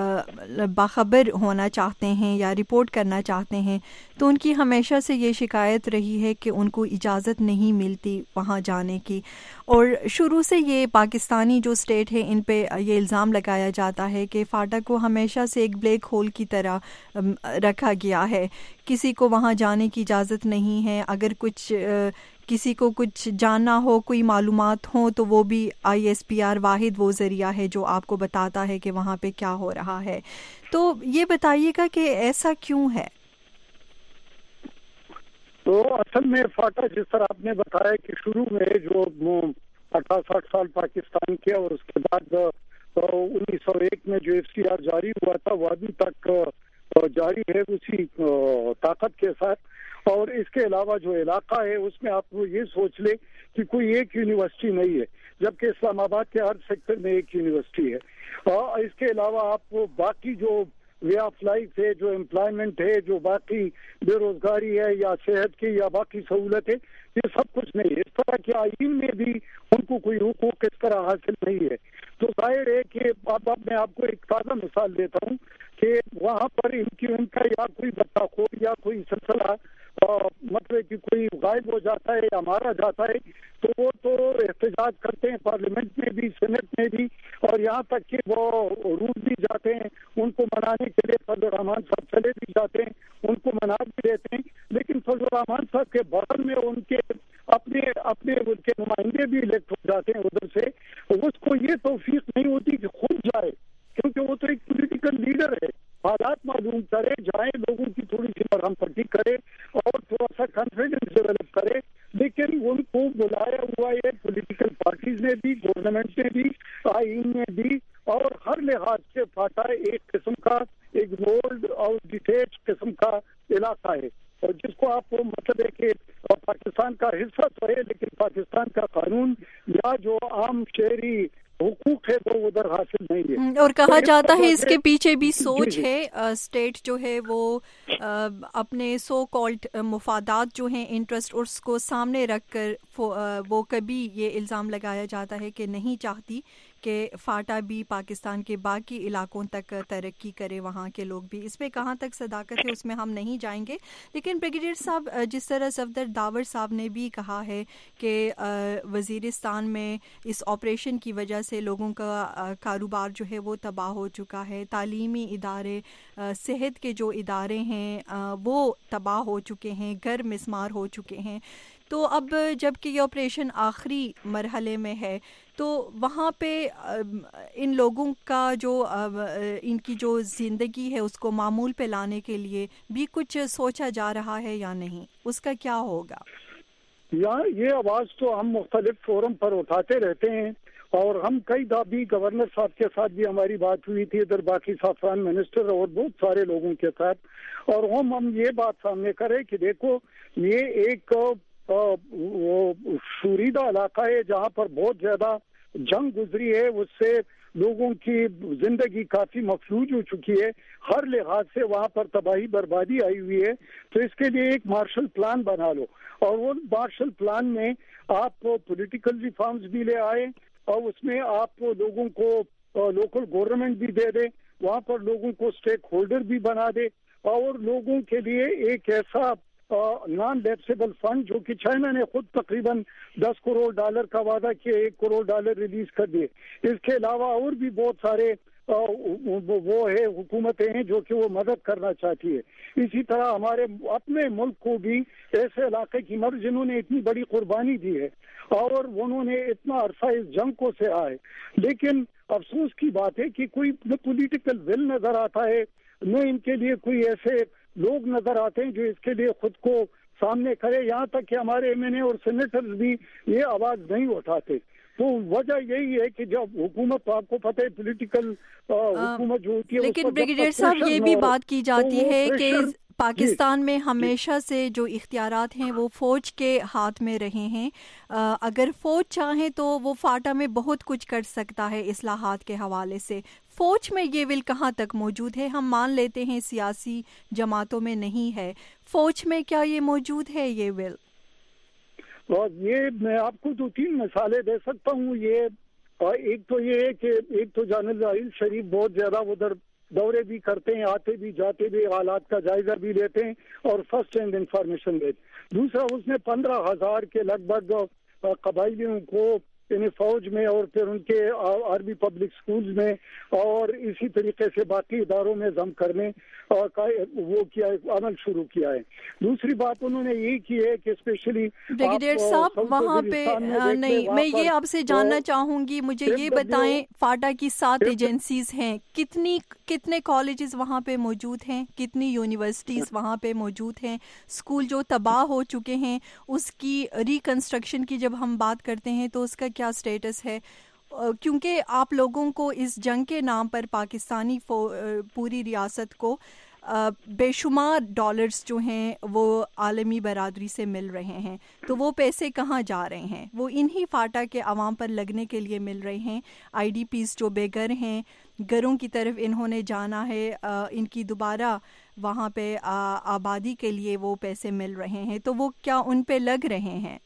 Speaker 2: باخبر ہونا چاہتے ہیں یا رپورٹ کرنا چاہتے ہیں, تو ان کی ہمیشہ سے یہ شکایت رہی ہے کہ ان کو اجازت نہیں ملتی وہاں جانے کی. اور شروع سے یہ پاکستانی جو اسٹیٹ ہے ان پہ یہ الزام لگایا جاتا ہے کہ فاٹا کو ہمیشہ سے ایک بلیک ہول کی طرح رکھا گیا ہے, کسی کو وہاں جانے کی اجازت نہیں ہے. اگر کچھ کسی کو کچھ جاننا ہو, کوئی معلومات ہوں, تو وہ بھی آئی ایس پی آر واحد وہ ذریعہ ہے جو آپ کو بتاتا ہے کہ وہاں پہ کیا ہو رہا ہے. تو یہ بتائیے گا کہ ایسا کیوں ہے؟
Speaker 6: تو اصل میں فاٹا جس طرح آپ نے بتایا کہ شروع میں جو اٹھارہ ساٹھ سال پاکستان کیا اور اس کے بعد انیس سو ایک میں جو ایف سی آر جاری ہوا تھا وہ ابھی تک جاری ہے اسی طاقت کے ساتھ. اور اس کے علاوہ جو علاقہ ہے اس میں آپ یہ سوچ لیں کہ کوئی ایک یونیورسٹی نہیں ہے, جبکہ اسلام آباد کے ہر سیکٹر میں ایک یونیورسٹی ہے. اور اس کے علاوہ آپ کو باقی جو وے آف لائف ہے, جو امپلائمنٹ ہے, جو باقی بے روزگاری ہے یا صحت کی یا باقی سہولت ہے, یہ سب کچھ نہیں ہے. اس طرح کے آئین میں بھی ان کو کوئی حقوق اس طرح حاصل نہیں ہے. تو ظاہر ہے کہ اب میں آپ کو ایک تازہ مثال دیتا ہوں کہ وہاں پر ان کی ان کا یا کوئی بچہ خور یا کوئی سلسلہ مطلب کہ کوئی غائب ہو جاتا ہے یا مارا جاتا ہے تو وہ تو احتجاج کرتے ہیں پارلیمنٹ میں بھی, سینٹ میں بھی, اور یہاں تک کہ وہ روٹ بھی جاتے ہیں. ان کو منانے کے لیے فضل الرحمان صاحب چلے بھی جاتے ہیں, ان کو منا بھی دیتے ہیں. لیکن فضل الرحمان صاحب کے بغل میں ان کے اپنے اپنے ان کے نمائندے بھی الیکٹ ہو جاتے ہیں ادھر سے. اس کو یہ توفیق نہیں ہوتی کہ خود جائے, کیونکہ وہ تو ایک پولیٹیکل لیڈر ہے. حالات معلوم کرے, جائے, لوگوں کی تھوڑی سی مرہم پٹی کرے اور تھوڑا سا کانفیڈنس ڈیولپ کرے. لیکن ان کو بلایا ہوا ہے پولیٹیکل پارٹیز نے بھی, گورنمنٹ نے بھی, آئین نے بھی, اور ہر لحاظ سے فاٹا ایک قسم کا اگنورڈ اور ڈیٹیچ قسم کا علاقہ ہے, اور جس کو آپ مطلب ہے کہ پاکستان کا حصہ تو ہے لیکن پاکستان کا قانون یا جو عام شہری حقوق ہے وہ ادھر حاصل نہیں ہے.
Speaker 2: اور کہا جاتا ہے اس کے پیچھے بھی سوچ ہے, اسٹیٹ جو ہے وہ اپنے سو کالڈ مفادات جو ہیں, انٹرسٹ, اس کو سامنے رکھ کر وہ کبھی یہ الزام لگایا جاتا ہے کہ نہیں چاہتی کہ فاٹا بھی پاکستان کے باقی علاقوں تک ترقی کرے, وہاں کے لوگ بھی. اس پہ کہاں تک صداقت ہے اس میں ہم نہیں جائیں گے. لیکن بریگیڈیئر صاحب, جس طرح صفدر داور صاحب نے بھی کہا ہے کہ وزیرستان میں اس آپریشن کی وجہ سے لوگوں کا کاروبار جو ہے وہ تباہ ہو چکا ہے, تعلیمی ادارے, صحت کے جو ادارے ہیں وہ تباہ ہو چکے ہیں, گھر مسمار ہو چکے ہیں. تو اب جب کہ یہ آپریشن آخری مرحلے میں ہے تو وہاں پہ ان لوگوں کا جو ان کی جو زندگی ہے اس کو معمول پہ لانے کے لیے بھی کچھ سوچا جا رہا ہے یا نہیں, اس کا کیا ہوگا؟
Speaker 6: یا یہ آواز تو ہم مختلف فورم پر اٹھاتے رہتے ہیں اور ہم کئی دفعہ بھی گورنر صاحب کے ساتھ بھی ہماری بات ہوئی تھی, ادھر باقی سافران منسٹر اور بہت سارے لوگوں کے ساتھ, اور ہم ہم یہ بات سامنے کرے کہ دیکھو یہ ایک شوریدہ علاقہ ہے جہاں پر بہت زیادہ جنگ گزری ہے, اس سے لوگوں کی زندگی کافی مفلوج ہو چکی ہے, ہر لحاظ سے وہاں پر تباہی بربادی آئی ہوئی ہے. تو اس کے لیے ایک مارشل پلان بنا لو, اور وہ مارشل پلان میں آپ پولیٹیکل ریفارمز بھی لے آئے, اور اس میں آپ لوگوں کو لوکل گورنمنٹ بھی دے دے, وہاں پر لوگوں کو اسٹیک ہولڈر بھی بنا دے, اور لوگوں کے لیے ایک ایسا نان لیپسیبل فنڈ جو کہ چائنا نے خود تقریباً دس کروڑ ڈالر کا وعدہ کیا, ایک کروڑ ڈالر ریلیز کر دیے. اس کے علاوہ اور بھی بہت سارے وہ ہے حکومتیں ہیں جو کہ وہ مدد کرنا چاہتی ہے. اسی طرح ہمارے اپنے ملک کو بھی ایسے علاقے کی مر جنہوں نے اتنی بڑی قربانی دی ہے اور انہوں نے اتنا عرصہ اس جنگ کو سہا ہے, لیکن افسوس کی بات ہے کہ کوئی پولیٹیکل ول نظر آتا ہے, نہ ان کے لیے کوئی ایسے لوگ نظر آتے ہیں جو اس کے لیے خود کو سامنے کرے. یہاں تک کہ ہمارے ایم این اے اور سینیٹرز بھی یہ آواز نہیں اٹھاتے. تو وجہ یہی ہے کہ جب حکومت, آپ کو پتہ ہے پولیٹیکل حکومت جو ہوتی ہے,
Speaker 2: لیکن بریگیڈیئر صاحب یہ بھی بات کی جاتی ہے کہ پاکستان میں ہمیشہ سے جو اختیارات ہیں وہ فوج کے ہاتھ میں رہے ہیں. اگر فوج چاہیں تو وہ فاٹا میں بہت کچھ کر سکتا ہے اصلاحات کے حوالے سے. فوج میں یہ ول کہاں تک موجود ہے؟ ہم مان لیتے ہیں سیاسی جماعتوں میں نہیں ہے, فوج میں کیا یہ موجود ہے یہ ول؟
Speaker 6: اور یہ میں آپ کو دو تین مثالیں دے سکتا ہوں. یہ ایک تو یہ ہے کہ ایک تو جنرل راحیل شریف بہت زیادہ ادھر دورے بھی کرتے ہیں, آتے بھی جاتے بھی, حالات کا جائزہ بھی لیتے ہیں اور فرسٹ ہینڈ انفارمیشن دیتے. دوسرا اس نے پندرہ ہزار کے لگ بھگ قبائلیوں کو یعنی فوج میں اور پھر ان کے عربی پبلک سکولز میں اور اسی طریقے سے باقی اداروں میں ضم کرنے اور وہ کیا عمل شروع کیا ہے. دوسری بات انہوں نے یہی کی ہے کہ اسپیشلی
Speaker 2: بریگیڈیئر صاحب وہاں پہ نہیں, میں یہ آپ سے جاننا چاہوں گی, مجھے یہ بتائیں فاٹا کی سات ایجنسیز ہیں, کتنی کتنے کالجز وہاں پہ موجود ہیں, کتنی یونیورسٹیز وہاں پہ موجود ہیں, اسکول جو تباہ ہو چکے ہیں اس کی ریکنسٹرکشن کی جب ہم بات کرتے ہیں تو اس کا کیا سٹیٹس ہے؟ کیونکہ آپ لوگوں کو اس جنگ کے نام پر پاکستانی پوری ریاست کو بے شمار ڈالرز جو ہیں وہ عالمی برادری سے مل رہے ہیں, تو وہ پیسے کہاں جا رہے ہیں؟ وہ انہی فاٹا کے عوام پر لگنے کے لیے مل رہے ہیں. آئی ڈی پیز جو بے گھر ہیں, گھروں کی طرف انہوں نے جانا ہے, ان کی دوبارہ وہاں پہ آبادی کے لیے وہ پیسے مل رہے ہیں, تو وہ کیا ان پہ لگ رہے ہیں؟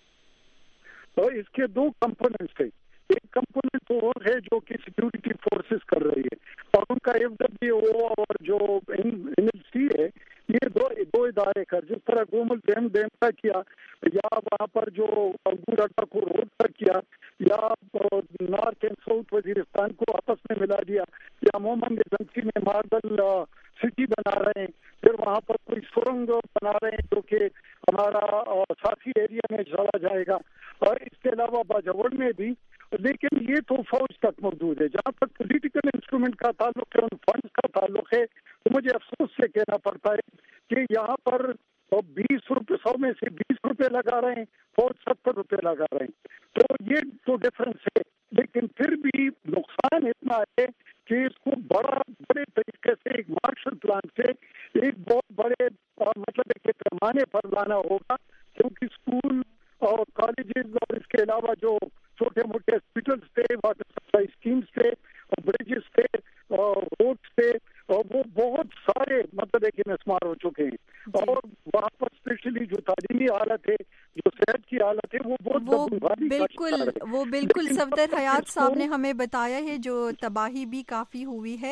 Speaker 6: اور اس کے دو کمپوننٹس ہیں. ایک کمپوننٹ تو وہ ہے جو کہ سیکیورٹی فورسز کر رہی ہے, اور ان کا ایف ڈبلیو او اور جو این ایل سی ہے, یہ دو دو ادارے کر, جس طرح گومل ڈیم ڈیم کا کیا, یا وہاں پر جو انگور اڈا کو روڈ کا کیا, یا نارتھ اینڈ ساؤتھ وزیرستان کو آپس میں ملا دیا, یا مومن ایجنسی میں ماربل سٹی بنا رہے ہیں, پھر وہاں پر کوئی سرنگ بنا رہے ہیں جو کہ ہمارا ساتھی ایریا میں چلا جائے گا, اور اس کے علاوہ باجوڑ میں بھی. لیکن یہ تو فوج تک موجود ہے. جہاں تک پولیٹیکل انسٹرومنٹ کا تعلق ہے, ان فنڈز کا تعلق ہے, تو مجھے افسوس سے کہنا پڑتا ہے کہ یہاں پر بیس روپے سو میں سے بیس روپے لگا رہے ہیں, فوج ستر روپے لگا رہے ہیں. تو یہ تو ڈفرنس ہے, لیکن پھر بھی نقصان اتنا ہے کہ اس کو بڑا بڑے طریقے سے ایک مارشل پلان سے ایک بہت بڑے مطلب ایک پیمانے پر لانا ہوگا, کیونکہ اسکول اور کالجز اور اس کے علاوہ جو چھوٹے موٹے ہاسپٹلس تھے, واٹر سپلائی اسکیمس تھے, بریجز تھے, روڈس تھے, اور وہ بہت سارے مطلب ایک مسمار ہو چکے ہیں. اور وہاں پر اسپیشلی جو تعلیمی حالت ہے, جو صحت کی حالت ہے, وہ بہت
Speaker 2: بالکل وہ بالکل صفدر حیات صاحب نے ہمیں بتایا ہے جو تباہی بھی کافی ہوئی ہے.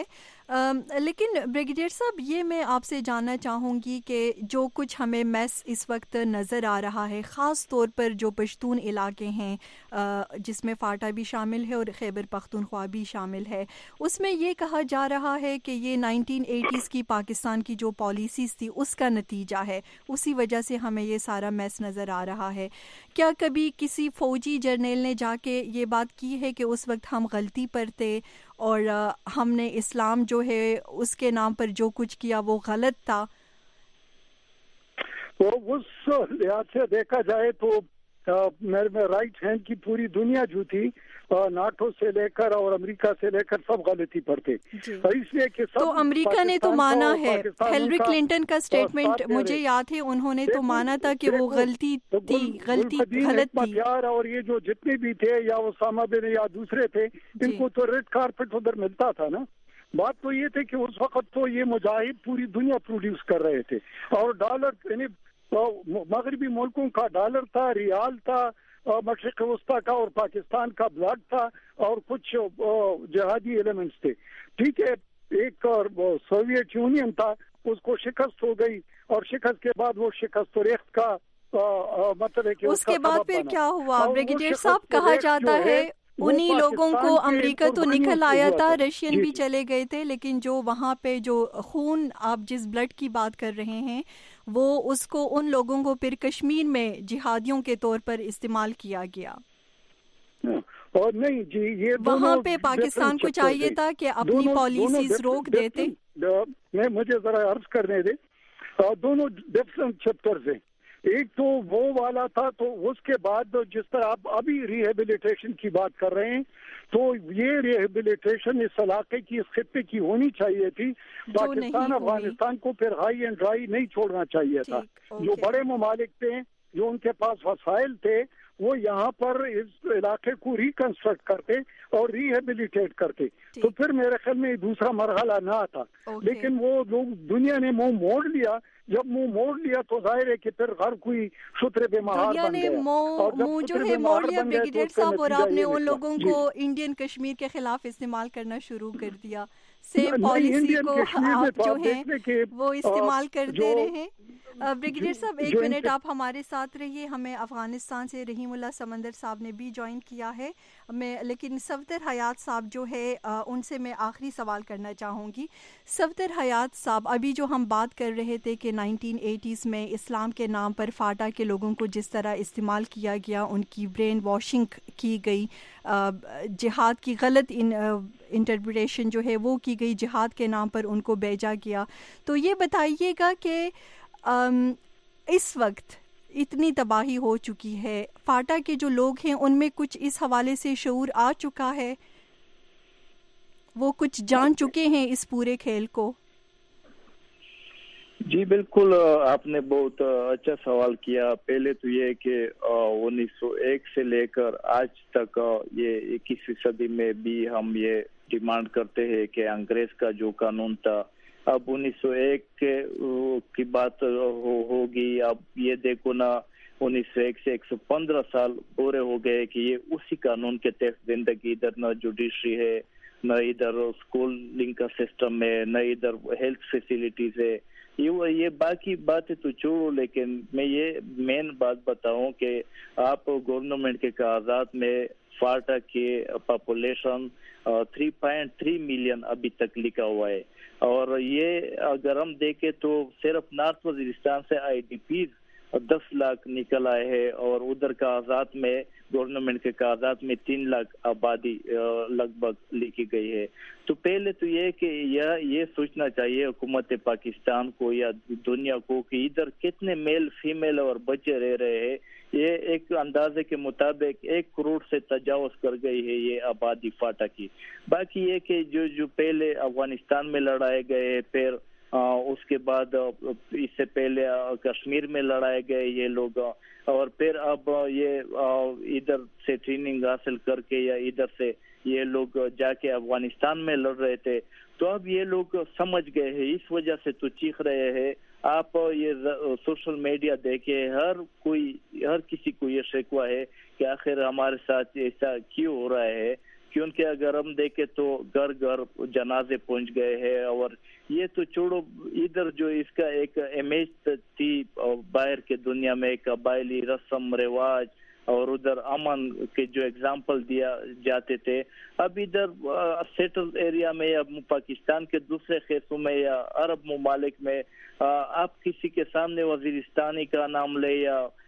Speaker 2: لیکن بریگیڈیئر صاحب یہ میں آپ سے جاننا چاہوں گی کہ جو کچھ ہمیں میس اس وقت نظر آ رہا ہے, خاص طور پر جو پشتون علاقے ہیں جس میں فاٹا بھی شامل ہے اور خیبر پختونخوا بھی شامل ہے, اس میں یہ کہا جا رہا ہے کہ یہ نائنٹین ایٹیز کی پاکستان کی جو پالیسیز تھی اس کا نتیجہ ہے, اسی وجہ سے ہمیں یہ سارا میس نظر آ رہا ہے. کیا کبھی کسی فوجی جرنیل نے جا کے یہ بات کی ہے کہ اس وقت ہم غلطی پر تھے اور ہم نے اسلام جو ہے اس کے نام پر جو کچھ کیا وہ غلط تھا؟
Speaker 6: تو اس لحاظ سے دیکھا جائے تو میرے میں رائٹ ہینڈ کی پوری دنیا جو تھی ناٹو سے لے کر اور امریکہ سے لے کر سب غلطی پر تھے. اس لیے کہ
Speaker 2: تو امریکہ نے تو مانا ہے, ہیلری کلنٹن کا اسٹیٹمنٹ مجھے یاد ہے, انہوں نے تو مانا تھا کہ وہ غلطی تھی, غلطی غلط تھی.
Speaker 6: اور یہ جو جتنے بھی تھے یا اسامہ بن یا دوسرے تھے, ان کو تو ریڈ کارپٹ ادھر ملتا تھا نا. بات تو یہ تھی کہ اس وقت تو یہ مجاہد پوری دنیا پروڈیوس کر رہے تھے, اور ڈالر یعنی مغربی ملکوں کا ڈالر تھا, ریال تھا, مشرق وسطیٰ کا اور پاکستان کا بلاڈ تھا, اور کچھ جہادی ایلیمنٹس تھے. ٹھیک ہے, ایک اور سوویت یونین تھا, اس کو شکست ہو گئی, اور شکست کے بعد وہ شکست ریخت کا مطلب ہے کہ
Speaker 2: اس کے بعد پھر کیا ہوا بریگیڈیئر صاحب؟ کہا جاتا ہے انہی لوگوں کو امریکہ تو نکل آیا تھا, رشین بھی چلے گئے تھے, لیکن جو وہاں پہ جو خون, آپ جس بلڈ کی بات کر رہے ہیں, وہ اس کو ان لوگوں کو پھر کشمیر میں جہادیوں کے طور پر استعمال کیا گیا.
Speaker 6: اور نہیں جی, یہ
Speaker 2: وہاں پہ پاکستان کو چاہیے تھا کہ اپنی پالیسیز روک دیتے.
Speaker 6: میں مجھے ذرا عرض کرنے دے, دونوں ڈفرنٹ چیپٹرز ہیں. ایک تو وہ والا تھا, تو اس کے بعد جس طرح آپ ابھی ریہیبلیٹیشن کی بات کر رہے ہیں, تو یہ ریہیبلیٹیشن اس علاقے کی, اس خطے کی ہونی چاہیے تھی. پاکستان افغانستان کو پھر ہائی اینڈ ڈرائی نہیں چھوڑنا چاہیے تھا. جو بڑے ممالک تھے, جو ان کے پاس وسائل تھے, وہ یہاں پر اس علاقے کو ریکنسٹرکٹ کرتے اور ریہیبلیٹیٹ کرتے, تو پھر میرے خیال میں دوسرا مرحلہ نہ آتا. لیکن وہ لوگ, دنیا نے منہ موڑ لیا. جب منہ موڑ لیا تو ظاہر ہے کہ پھر ہر کوئی شتر بے مہار بن گیا.
Speaker 2: منہ جو ہے موڑ لیا بریگیڈیئر صاحب, اور آپ نے ان لوگوں کو انڈین کشمیر کے خلاف استعمال کرنا شروع کر دیا. سیم پالیسی کو آپ جو ہیں وہ استعمال کرتے رہے. بریگیڈیئر صاحب ایک منٹ آپ ہمارے ساتھ رہیے, ہمیں افغانستان سے رحیم اللہ سمندر صاحب نے بھی جوائن کیا ہے. میں لیکن صفدر حیات صاحب جو ہے ان سے میں آخری سوال کرنا چاہوں گی. صفدر حیات صاحب, ابھی جو ہم بات کر رہے تھے کہ نائنٹین ایٹیز میں اسلام کے نام پر فاٹا کے لوگوں کو جس طرح استعمال کیا گیا, ان کی برین واشنگ کی گئی, جہاد کی غلط انٹرپریٹیشن جو ہے وہ کی گئی, جہاد کے نام پر ان کو بھیجا گیا. تو یہ بتائیے گا کہ اس وقت اتنی تباہی ہو چکی ہے, فاٹا کے جو لوگ ہیں ان میں کچھ اس حوالے سے شعور آ چکا ہے, وہ کچھ جان چکے ہیں اس پورے کھیل کو؟
Speaker 3: جی بالکل, آپ نے بہت اچھا سوال کیا. پہلے تو یہ کہ انیس سو ایک سے لے کر آج تک یہ اکیسویں صدی میں بھی ہم یہ ڈیمانڈ کرتے ہیں کہ انگریز کا جو قانون تھا, اب انیس سو ایک کے کی بات ہوگی. اب یہ دیکھو نا, انیس سو ایک سے ایک سو پندرہ سال پورے ہو گئے کہ یہ اسی قانون کے تحت زندگی, ادھر نہ جوڈیشری ہے, نہ ادھر اسکولنگ کا سسٹم ہے, نہ ادھر ہیلتھ فیسلٹیز ہے. یہ باقی باتیں تو چھوڑو, لیکن میں یہ مین بات بتاؤں کہ آپ گورنمنٹ کے کاغذات میں فاٹا کی population three point three million ابھی تک لکھا ہوا ہے. اور یہ اگر ہم دیکھیں تو صرف نارتھ وزیرستان سے آئی ڈی پیز دس لاکھ نکل آئے ہیں, اور ادھر کاغذات میں, گورنمنٹ کے کاغذات میں تین لاکھ آبادی لگ بھگ لکھی گئی ہے. تو پہلے تو یہ کہ یہ یہ سوچنا چاہیے حکومت پاکستان کو یا دنیا کو کہ ادھر کتنے میل فیمیل اور بچے رہ رہے ہیں. یہ ایک اندازے کے مطابق ایک کروڑ سے تجاوز کر گئی ہے یہ آبادی فاٹا کی. باقی یہ کہ جو جو پہلے افغانستان میں لڑائے گئے, پھر اس کے بعد اس سے پہلے کشمیر میں لڑائے گئے یہ لوگ, اور پھر اب یہ ادھر سے ٹریننگ حاصل کر کے یا ادھر سے یہ لوگ جا کے افغانستان میں لڑ رہے تھے. تو اب یہ لوگ سمجھ گئے ہیں, اس وجہ سے تو چیخ رہے ہیں. آپ یہ سوشل میڈیا دیکھیں, ہر کوئی ہر کسی کو یہ شکوہ ہے کہ آخر ہمارے ساتھ ایسا کیوں ہو رہا ہے, کیونکہ اگر ہم دیکھیں تو گھر گھر جنازے پہنچ گئے ہیں. اور یہ تو چھوڑو, ادھر جو اس کا ایک امیج تھی باہر کے دنیا میں, قبائلی رسم رواج اور ادھر امن کے جو اگزامپل دیا جاتے تھے, اب ادھر سیٹل ایریا میں یا پاکستان کے دوسرے حصوں میں یا عرب ممالک میں آپ کسی کے سامنے وزیرستانی کا نام لے یا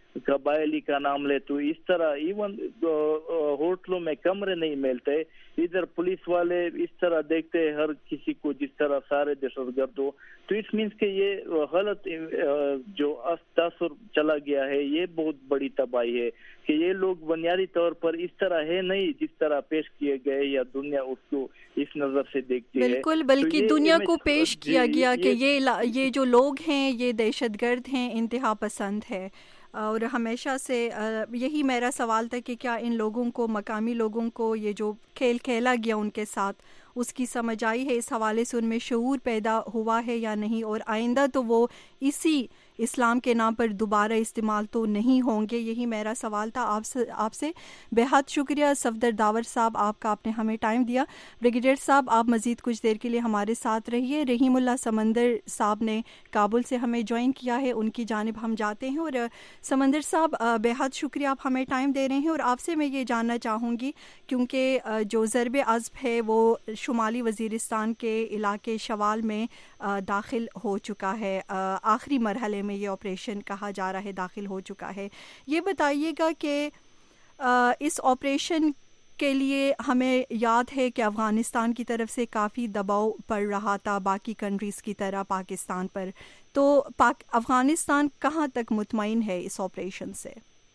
Speaker 3: قبائلی کا نام لے تو اس طرح ایون ہوٹلوں میں کمرے نہیں ملتے. ادھر پولیس والے اس طرح دیکھتے ہیں ہر کسی کو جس طرح سارے دہشت گرد ہو. تو اس مینس کہ یہ غلط جو تاثر چلا گیا ہے, یہ بہت بڑی تباہی ہے کہ یہ لوگ بنیادی طور پر اس طرح ہے نہیں جس طرح پیش کیے گئے یا دنیا اس کو اس نظر سے دیکھتی ہے.
Speaker 2: بالکل, بلکہ دنیا کو پیش کیا گیا کہ یہ یہ جو لوگ ہیں یہ دہشت گرد ہیں, انتہا پسند ہے. اور ہمیشہ سے یہی میرا سوال تھا کہ کیا ان لوگوں کو, مقامی لوگوں کو, یہ جو کھیل کھیلا گیا ان کے ساتھ اس کی سمجھ آئی ہے, اس حوالے سے ان میں شعور پیدا ہوا ہے یا نہیں, اور آئندہ تو وہ اسی اسلام کے نام پر دوبارہ استعمال تو نہیں ہوں گے. یہی میرا سوال تھا آپ سے آپ سے بہت شکریہ صفدر داور صاحب آپ کا, آپ نے ہمیں ٹائم دیا. بریگیڈیئر صاحب آپ مزید کچھ دیر کے لیے ہمارے ساتھ رہیے. رحیم اللہ سمندر صاحب نے کابل سے ہمیں جوائن کیا ہے, ان کی جانب ہم جاتے ہیں. اور سمندر صاحب بہت شکریہ, آپ ہمیں ٹائم دے رہے ہیں. اور آپ سے میں یہ جاننا چاہوں گی کیونکہ جو ضرب عصب ہے وہ شمالی وزیرستان کے علاقے شوال میں داخل ہو چکا ہے, آخری مرحلے میں یہ آپریشن کہا جا رہا ہے داخل ہو چکا ہے. یہ بتائیے گا کہ اس آپریشن کے لیے ہمیں یاد ہے کہ افغانستان کی طرف سے کافی دباؤ پڑ رہا تھا باقی کنٹریز کی طرح پاکستان پر, تو پاک افغانستان کہاں تک مطمئن ہے اس آپریشن سے؟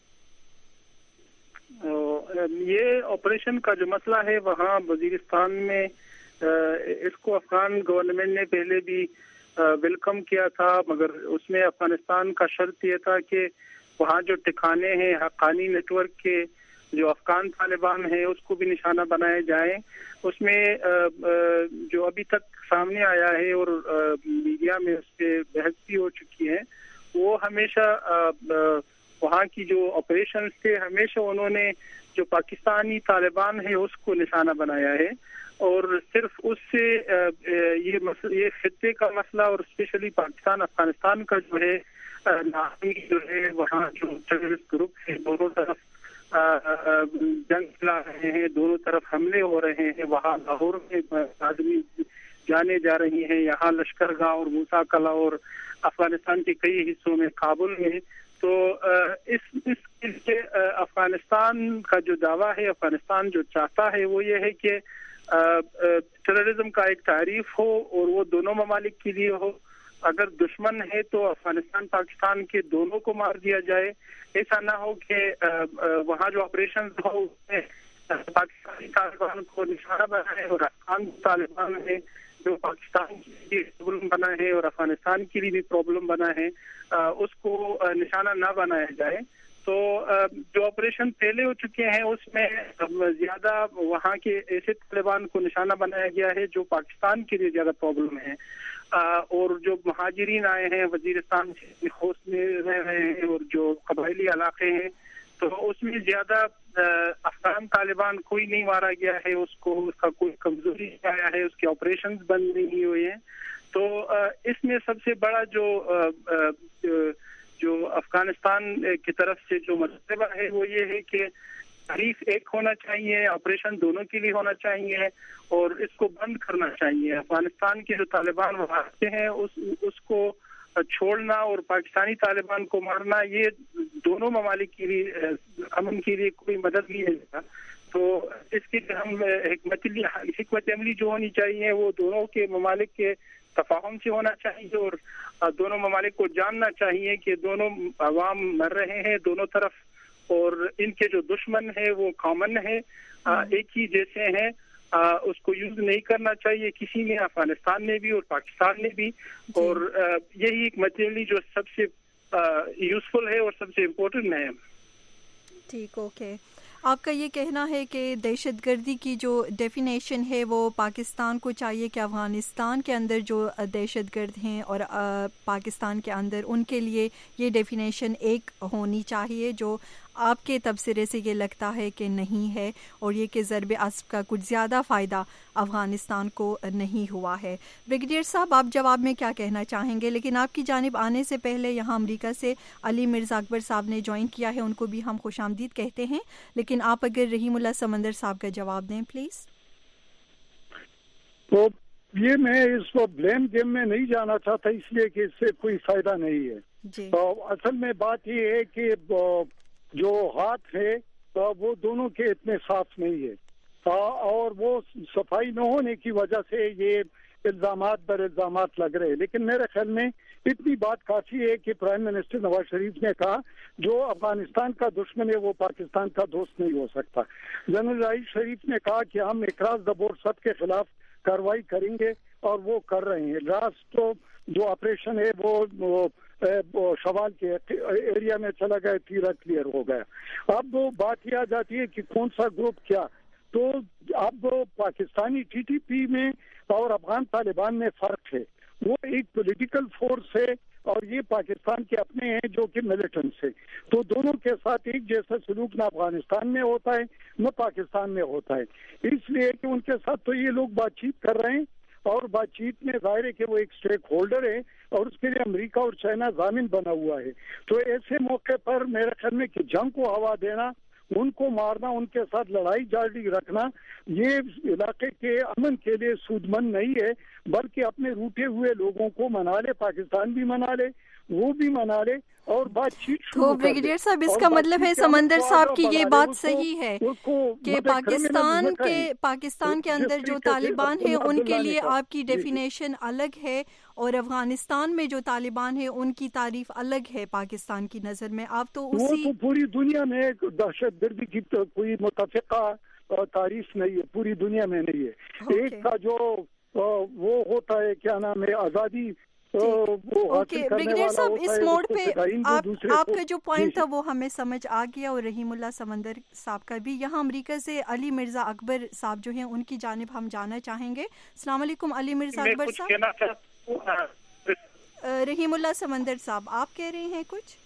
Speaker 6: یہ آپریشن کا جو مسئلہ ہے وہاں وزیرستان میں اس کو افغان گورنمنٹ نے پہلے بھی ویلکم کیا تھا, مگر اس میں افغانستان کا شرط یہ تھا کہ وہاں جو ٹھکانے ہیں حقانی نیٹ ورک کے جو افغان طالبان ہیں اس کو بھی نشانہ بنائے جائیں. اس میں جو ابھی تک سامنے آیا ہے اور میڈیا میں اس پہ بحث بھی ہو چکی ہے, وہ ہمیشہ وہاں کی جو آپریشنز تھے ہمیشہ انہوں نے جو پاکستانی طالبان ہیں اس کو نشانہ بنایا ہے, اور صرف اس سے یہ یہ خطے کا مسئلہ اور اسپیشلی پاکستان افغانستان کا جو ہے نامی جو ہے وہاں جو ٹیررسٹ گروپ ہے دونوں طرف جنگ چلا رہے ہیں, دونوں طرف حملے ہو رہے ہیں. وہاں لاہور میں آدمی جانے جا رہی ہیں, یہاں لشکر گاہ اور موسیٰ قلعہ اور افغانستان کے کئی حصوں میں کابل میں. تو اس اس کے لیے افغانستان کا جو دعویٰ ہے, افغانستان جو چاہتا ہے وہ یہ ہے کہ ٹیررزم کا ایک تعریف ہو اور وہ دونوں ممالک کے لیے ہو. اگر دشمن ہے تو افغانستان پاکستان کے دونوں کو مار دیا جائے. ایسا نہ ہو کہ وہاں جو آپریشن ہو اس میں پاکستانی طالبان کو نشانہ بنائے اور افغان طالبان ہے جو پاکستان کے لیے پرابلم بنا ہے اور افغانستان کے لیے بھی پرابلم بنا ہے, اس کو نشانہ نہ بنایا جائے. تو جو آپریشن پہلے ہو چکے ہیں اس میں زیادہ وہاں کے ایسے طالبان کو نشانہ بنایا گیا ہے جو پاکستان کے لیے زیادہ پرابلم ہے, اور جو مہاجرین آئے ہیں وزیرستان سے خوف میں رہ رہے ہیں اور جو قبائلی علاقے ہیں تو اس میں زیادہ افغان طالبان کوئی نہیں مارا گیا ہے, اس کو اس کا کوئی کمزوری آیا ہے, اس کے آپریشنز بند نہیں ہوئے ہیں. تو اس میں سب سے بڑا جو جو افغانستان کی طرف سے جو مسئلہ ہے وہ یہ ہے کہ تعریف ایک ہونا چاہیے, آپریشن دونوں کے لیے ہونا چاہیے اور اس کو بند کرنا چاہیے. افغانستان کے جو طالبان وہاں سے ہیں اس اس کو چھوڑنا اور پاکستانی طالبان کو مارنا یہ دونوں ممالک کے لیے امن کے لیے کوئی مدد نہیں ہے. تو اس کے لیے ہم حکمت حکمت عملی جو ہونی چاہیے وہ دونوں کے ممالک کے تفاہم سے ہونا چاہیے, اور دونوں ممالک کو جاننا چاہیے کہ دونوں عوام مر رہے ہیں دونوں طرف, اور ان کے جو دشمن ہے وہ کامن ہے, ایک ہی جیسے ہیں. اس کو یوز نہیں کرنا چاہیے کسی نے, افغانستان نے بھی اور پاکستان نے بھی. اور یہی ایک مٹیریل جو سب سے یوزفل ہے اور سب سے امپورٹنٹ ہے.
Speaker 2: ٹھیک, اوکے. آپ کا یہ کہنا ہے کہ دہشت گردی کی جو ڈیفینیشن ہے وہ پاکستان کو چاہیے کہ افغانستان کے اندر جو دہشت گرد ہیں اور پاکستان کے اندر ان کے لیے یہ ڈیفینیشن ایک ہونی چاہیے, جو آپ کے تبصرے سے یہ لگتا ہے کہ نہیں ہے, اور یہ کہ ضرب عصب کا کچھ زیادہ فائدہ افغانستان کو نہیں ہوا ہے. بریگیڈیئر صاحب آپ جواب میں کیا کہنا چاہیں گے؟ لیکن آپ کی جانب آنے سے پہلے یہاں امریکہ سے علی مرزا اکبر صاحب نے جوائن کیا ہے, ان کو بھی ہم خوش آمدید کہتے ہیں, لیکن آپ اگر رحیم اللہ سمندر صاحب کا جواب دیں پلیز.
Speaker 6: تو یہ میں اس کو بلیم گیم میں نہیں جانا چاہتا, اس لیے کہ اس سے کوئی فائدہ نہیں ہے. تو اصل میں بات یہ ہے کہ جو ہاتھ ہے وہ دونوں کے اتنے صاف نہیں ہے اور وہ صفائی نہ ہونے کی وجہ سے یہ الزامات بر الزامات لگ رہے. لیکن میرے خیال میں اتنی بات کافی ہے کہ پرائم منسٹر نواز شریف نے کہا جو افغانستان کا دشمن ہے وہ پاکستان کا دوست نہیں ہو سکتا. جنرل رائس شریف نے کہا کہ ہم اکراس دا بورڈ سب کے خلاف کارروائی کریں گے اور وہ کر رہے ہیں. لاسٹ تو جو آپریشن ہے وہ شوال کے ایریا میں چلا گیا, تیرا کلیئر ہو گیا. اب بات یہ آ جاتی ہے کہ کون سا گروپ کیا, تو اب پاکستانی ٹی ٹی پی میں اور افغان طالبان میں فرق ہے. وہ ایک پولیٹیکل فورس ہے اور یہ پاکستان کے اپنے ہیں جو کہ ملیٹنٹس ہے. تو دونوں کے ساتھ ایک جیسا سلوک نہ افغانستان میں ہوتا ہے نہ پاکستان میں ہوتا ہے. اس لیے کہ ان کے ساتھ تو یہ لوگ بات چیت کر رہے ہیں اور بات چیت میں ظاہر ہے کہ وہ ایک اسٹیک ہولڈر ہے اور اس کے لیے امریکہ اور چائنا ضامن بنا ہوا ہے. تو ایسے موقع پر میرے خیال میں کہ جنگ کو ہوا دینا, ان کو مارنا, ان کے ساتھ لڑائی جاری رکھنا یہ علاقے کے امن کے لیے سود مند نہیں ہے, بلکہ اپنے روٹے ہوئے لوگوں کو منا لے, پاکستان بھی منا لے, وہ بھی منا لے اور بات چیت.
Speaker 2: تو بریگیڈیئر صاحب اس کا مطلب ہے سمندر صاحب کی یہ بات صحیح ہے کہ پاکستان کے پاکستان کے اندر جو طالبان ہیں ان کے لیے آپ کی ڈیفینیشن الگ ہے اور افغانستان میں جو طالبان ہیں ان کی تعریف الگ ہے پاکستان کی نظر میں. آپ تو اسی
Speaker 6: پوری دنیا میں دہشت گردی کی کوئی متفقہ تعریف نہیں ہے, پوری دنیا میں نہیں ہے. ایک کا جو وہ ہوتا ہے کیا نام ہے آزادی.
Speaker 2: اوکے بریگیڈیئر صاحب اس موڈ پہ آپ آپ کا جو پوائنٹ تھا وہ ہمیں سمجھ آ گیا اور رحیم اللہ سمندر صاحب کا بھی. یہاں امریکہ سے علی مرزا اکبر صاحب جو ہیں ان کی جانب ہم جانا چاہیں گے. السلام علیکم علی مرزا اکبر صاحب. رحیم اللہ سمندر صاحب آپ کہہ رہے ہیں کچھ؟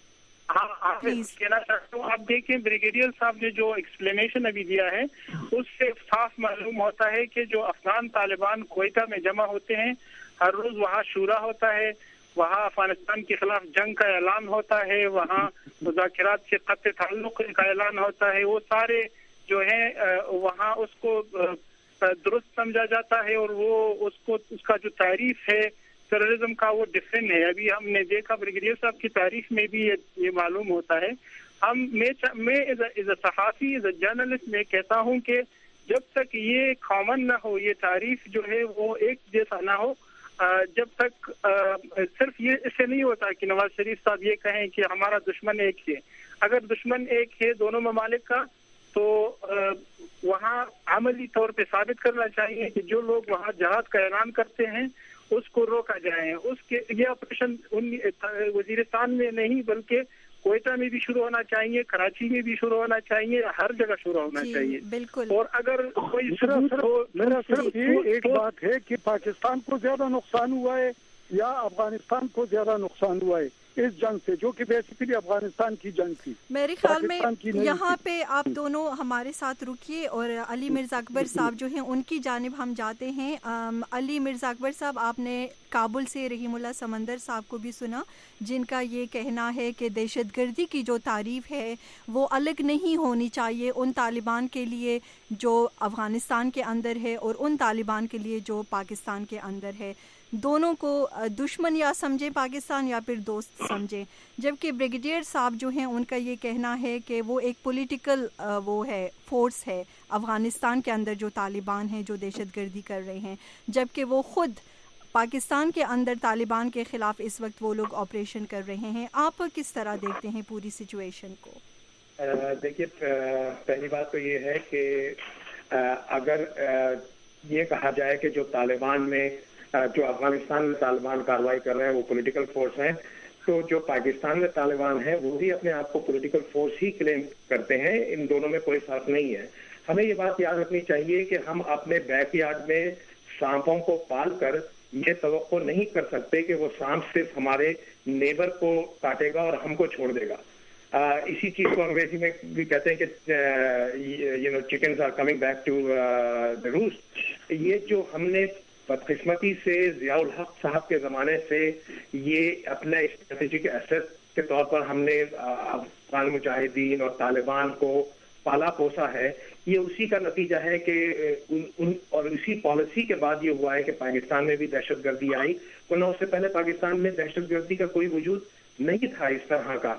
Speaker 7: ہاں کہنا چاہتا ہوں. آپ دیکھیں بریگیڈیئر صاحب نے جو ایکسپلینیشن ابھی دیا ہے اس سے صاف معلوم ہوتا ہے کہ جو افغان طالبان کوئٹہ میں جمع ہوتے ہیں, ہر روز وہاں شورا ہوتا ہے, وہاں افغانستان کے خلاف جنگ کا اعلان ہوتا ہے, وہاں مذاکرات سے قطع تعلق کا اعلان ہوتا ہے. وہ سارے جو ہیں وہاں اس کو درست سمجھا جاتا ہے اور وہ اس کو اس کا جو تعریف ہے ٹیررزم کا وہ ڈفرینٹ ہے. ابھی ہم نے دیکھا بریگیڈیئر صاحب کی تعریف میں بھی یہ معلوم ہوتا ہے. ہم میں ایز اے صحافی ایز اے جرنلسٹ میں کہتا ہوں کہ جب تک یہ کامن نہ ہو, یہ تعریف جو ہے وہ ایک جیسا نہ ہو, جب تک صرف یہ اس سے نہیں ہوتا کہ نواز شریف صاحب یہ کہیں کہ ہمارا دشمن ایک ہے. اگر دشمن ایک ہے دونوں ممالک کا تو وہاں عملی طور پہ ثابت کرنا چاہیے کہ جو لوگ وہاں جہاد کا اعلان کرتے ہیں اس کو روکا جائے. اس کے یہ آپریشن وزیرستان میں نہیں بلکہ کوئٹہ میں بھی شروع ہونا چاہیے, کراچی میں بھی شروع ہونا چاہیے, ہر جگہ شروع ہونا چاہیے.
Speaker 2: بالکل.
Speaker 7: اور اگر کوئی
Speaker 6: میرا صرف یہ ایک بات ہے کہ پاکستان کو زیادہ نقصان ہوا ہے یا افغانستان کو زیادہ نقصان ہوا ہے اس جنگ سے, جو کہ بیسیکلی افغانستان کی جنگ تھی.
Speaker 2: میرے خیال میں یہاں پہ آپ دونوں ہمارے ساتھ رکیے اور علی مرزا اکبر صاحب جو ہیں ان کی جانب ہم جاتے ہیں. علی مرزا اکبر صاحب, آپ نے کابل سے رحیم اللہ سمندر صاحب کو بھی سنا جن کا یہ کہنا ہے کہ دہشت گردی کی جو تعریف ہے وہ الگ نہیں ہونی چاہیے ان طالبان کے لیے جو افغانستان کے اندر ہے اور ان طالبان کے لیے جو پاکستان کے اندر ہے. دونوں کو دشمن یا سمجھیں پاکستان یا پھر دوست سمجھیں. جبکہ بریگیڈیئر صاحب جو ہیں ان کا یہ کہنا ہے کہ وہ ایک پولیٹیکل وہ ہے فورس ہے افغانستان کے اندر جو طالبان ہیں جو دہشت گردی کر رہے ہیں, جبکہ وہ خود پاکستان کے اندر طالبان کے خلاف اس وقت وہ لوگ آپریشن کر رہے ہیں. آپ کس طرح دیکھتے ہیں پوری سچویشن کو؟
Speaker 8: دیکھیے پہلی بات تو یہ ہے کہ اگر یہ کہا جائے کہ جو طالبان میں جو افغانستان میں طالبان کارروائی کر رہے ہیں وہ پولیٹیکل فورس ہیں, تو جو پاکستان میں طالبان ہیں وہ بھی اپنے آپ کو پولیٹیکل فورس ہی کلیم کرتے ہیں. ان دونوں میں کوئی فرق نہیں ہے. ہمیں یہ بات یاد رکھنی چاہیے کہ ہم اپنے بیک یارڈ میں سانپوں کو پال کر یہ توقع نہیں کر سکتے کہ وہ سانپ صرف ہمارے نیبر کو کاٹے گا اور ہم کو چھوڑ دے گا. اسی چیز کو انگریزی میں بھی کہتے ہیں کہ you know chickens are coming back to the roost. یہ جو ہم نے بدقسمتی سے ضیاء الحق صاحب کے زمانے سے یہ اپنا اسٹریٹجک ایسٹ کے طور پر ہم نے افغان مجاہدین اور طالبان کو پالا پوسا ہے, یہ اسی کا نتیجہ ہے کہ ان, ان اور اسی پالیسی کے بعد یہ ہوا ہے کہ پاکستان میں بھی دہشت گردی آئی, ورنہ اس سے پہلے پاکستان میں دہشت گردی کا کوئی وجود نہیں تھا اس طرح کا.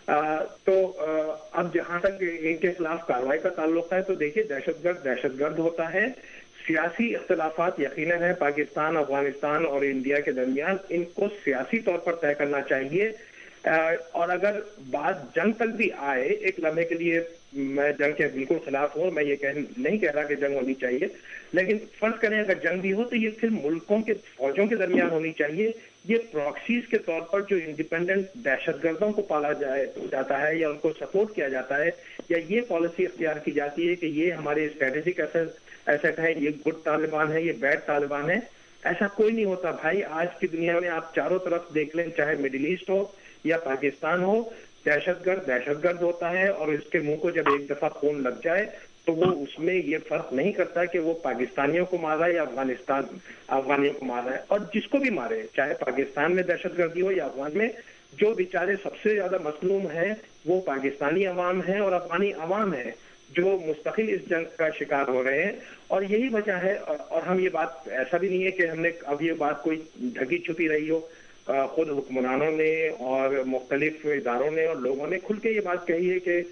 Speaker 8: تو اب جہاں تک ان کے خلاف کارروائی کا تعلق ہے تو دیکھیے دہشت گرد دہشت گرد ہوتا ہے. سیاسی اختلافات یقیناً ہے پاکستان افغانستان اور انڈیا کے درمیان, ان کو سیاسی طور پر طے کرنا چاہیے. اور اگر بات جنگ تک بھی آئے, ایک لمحے کے لیے میں جنگ کے بالکل خلاف ہوں, میں یہ نہیں کہہ رہا کہ جنگ ہونی چاہیے, لیکن فرض کریں اگر جنگ بھی ہو تو یہ پھر ملکوں کے فوجوں کے درمیان ہونی چاہیے. یہ پراکسیز کے طور پر جو انڈیپینڈنٹ دہشت گردوں کو پالا جائے جاتا ہے یا ان کو سپورٹ کیا جاتا ہے, یا یہ پالیسی اختیار کی جاتی ہے کہ یہ ہمارے اسٹریٹجک ایسٹ ہے, یہ گڈ طالبان ہے, یہ بیڈ طالبان ہے, ایسا کوئی نہیں ہوتا بھائی. آج کی دنیا میں آپ چاروں طرف دیکھ لیں, چاہے مڈل ایسٹ ہو یا پاکستان ہو, دہشت گرد دہشت گرد ہوتا ہے, اور اس کے منہ کو جب ایک دفعہ خون لگ جائے تو وہ اس میں یہ فرق نہیں کرتا کہ وہ پاکستانیوں کو مارا ہے یا افغانستان افغانیوں کو مارا ہے. اور جس کو بھی مارے, چاہے پاکستان میں دہشت گردی ہو یا افغان میں, جو بیچارے سب سے زیادہ مظلوم ہیں وہ پاکستانی عوام ہیں اور افغانی عوام ہے جو مستقل اس جنگ کا شکار ہو رہے ہیں. اور یہی وجہ ہے, اور ہم یہ بات ایسا بھی نہیں ہے کہ ہم نے اب یہ بات کوئی ڈھکی چھپی رہی ہو, خود حکمرانوں نے اور مختلف اداروں نے اور لوگوں نے کھل کے یہ بات کہی ہے کہ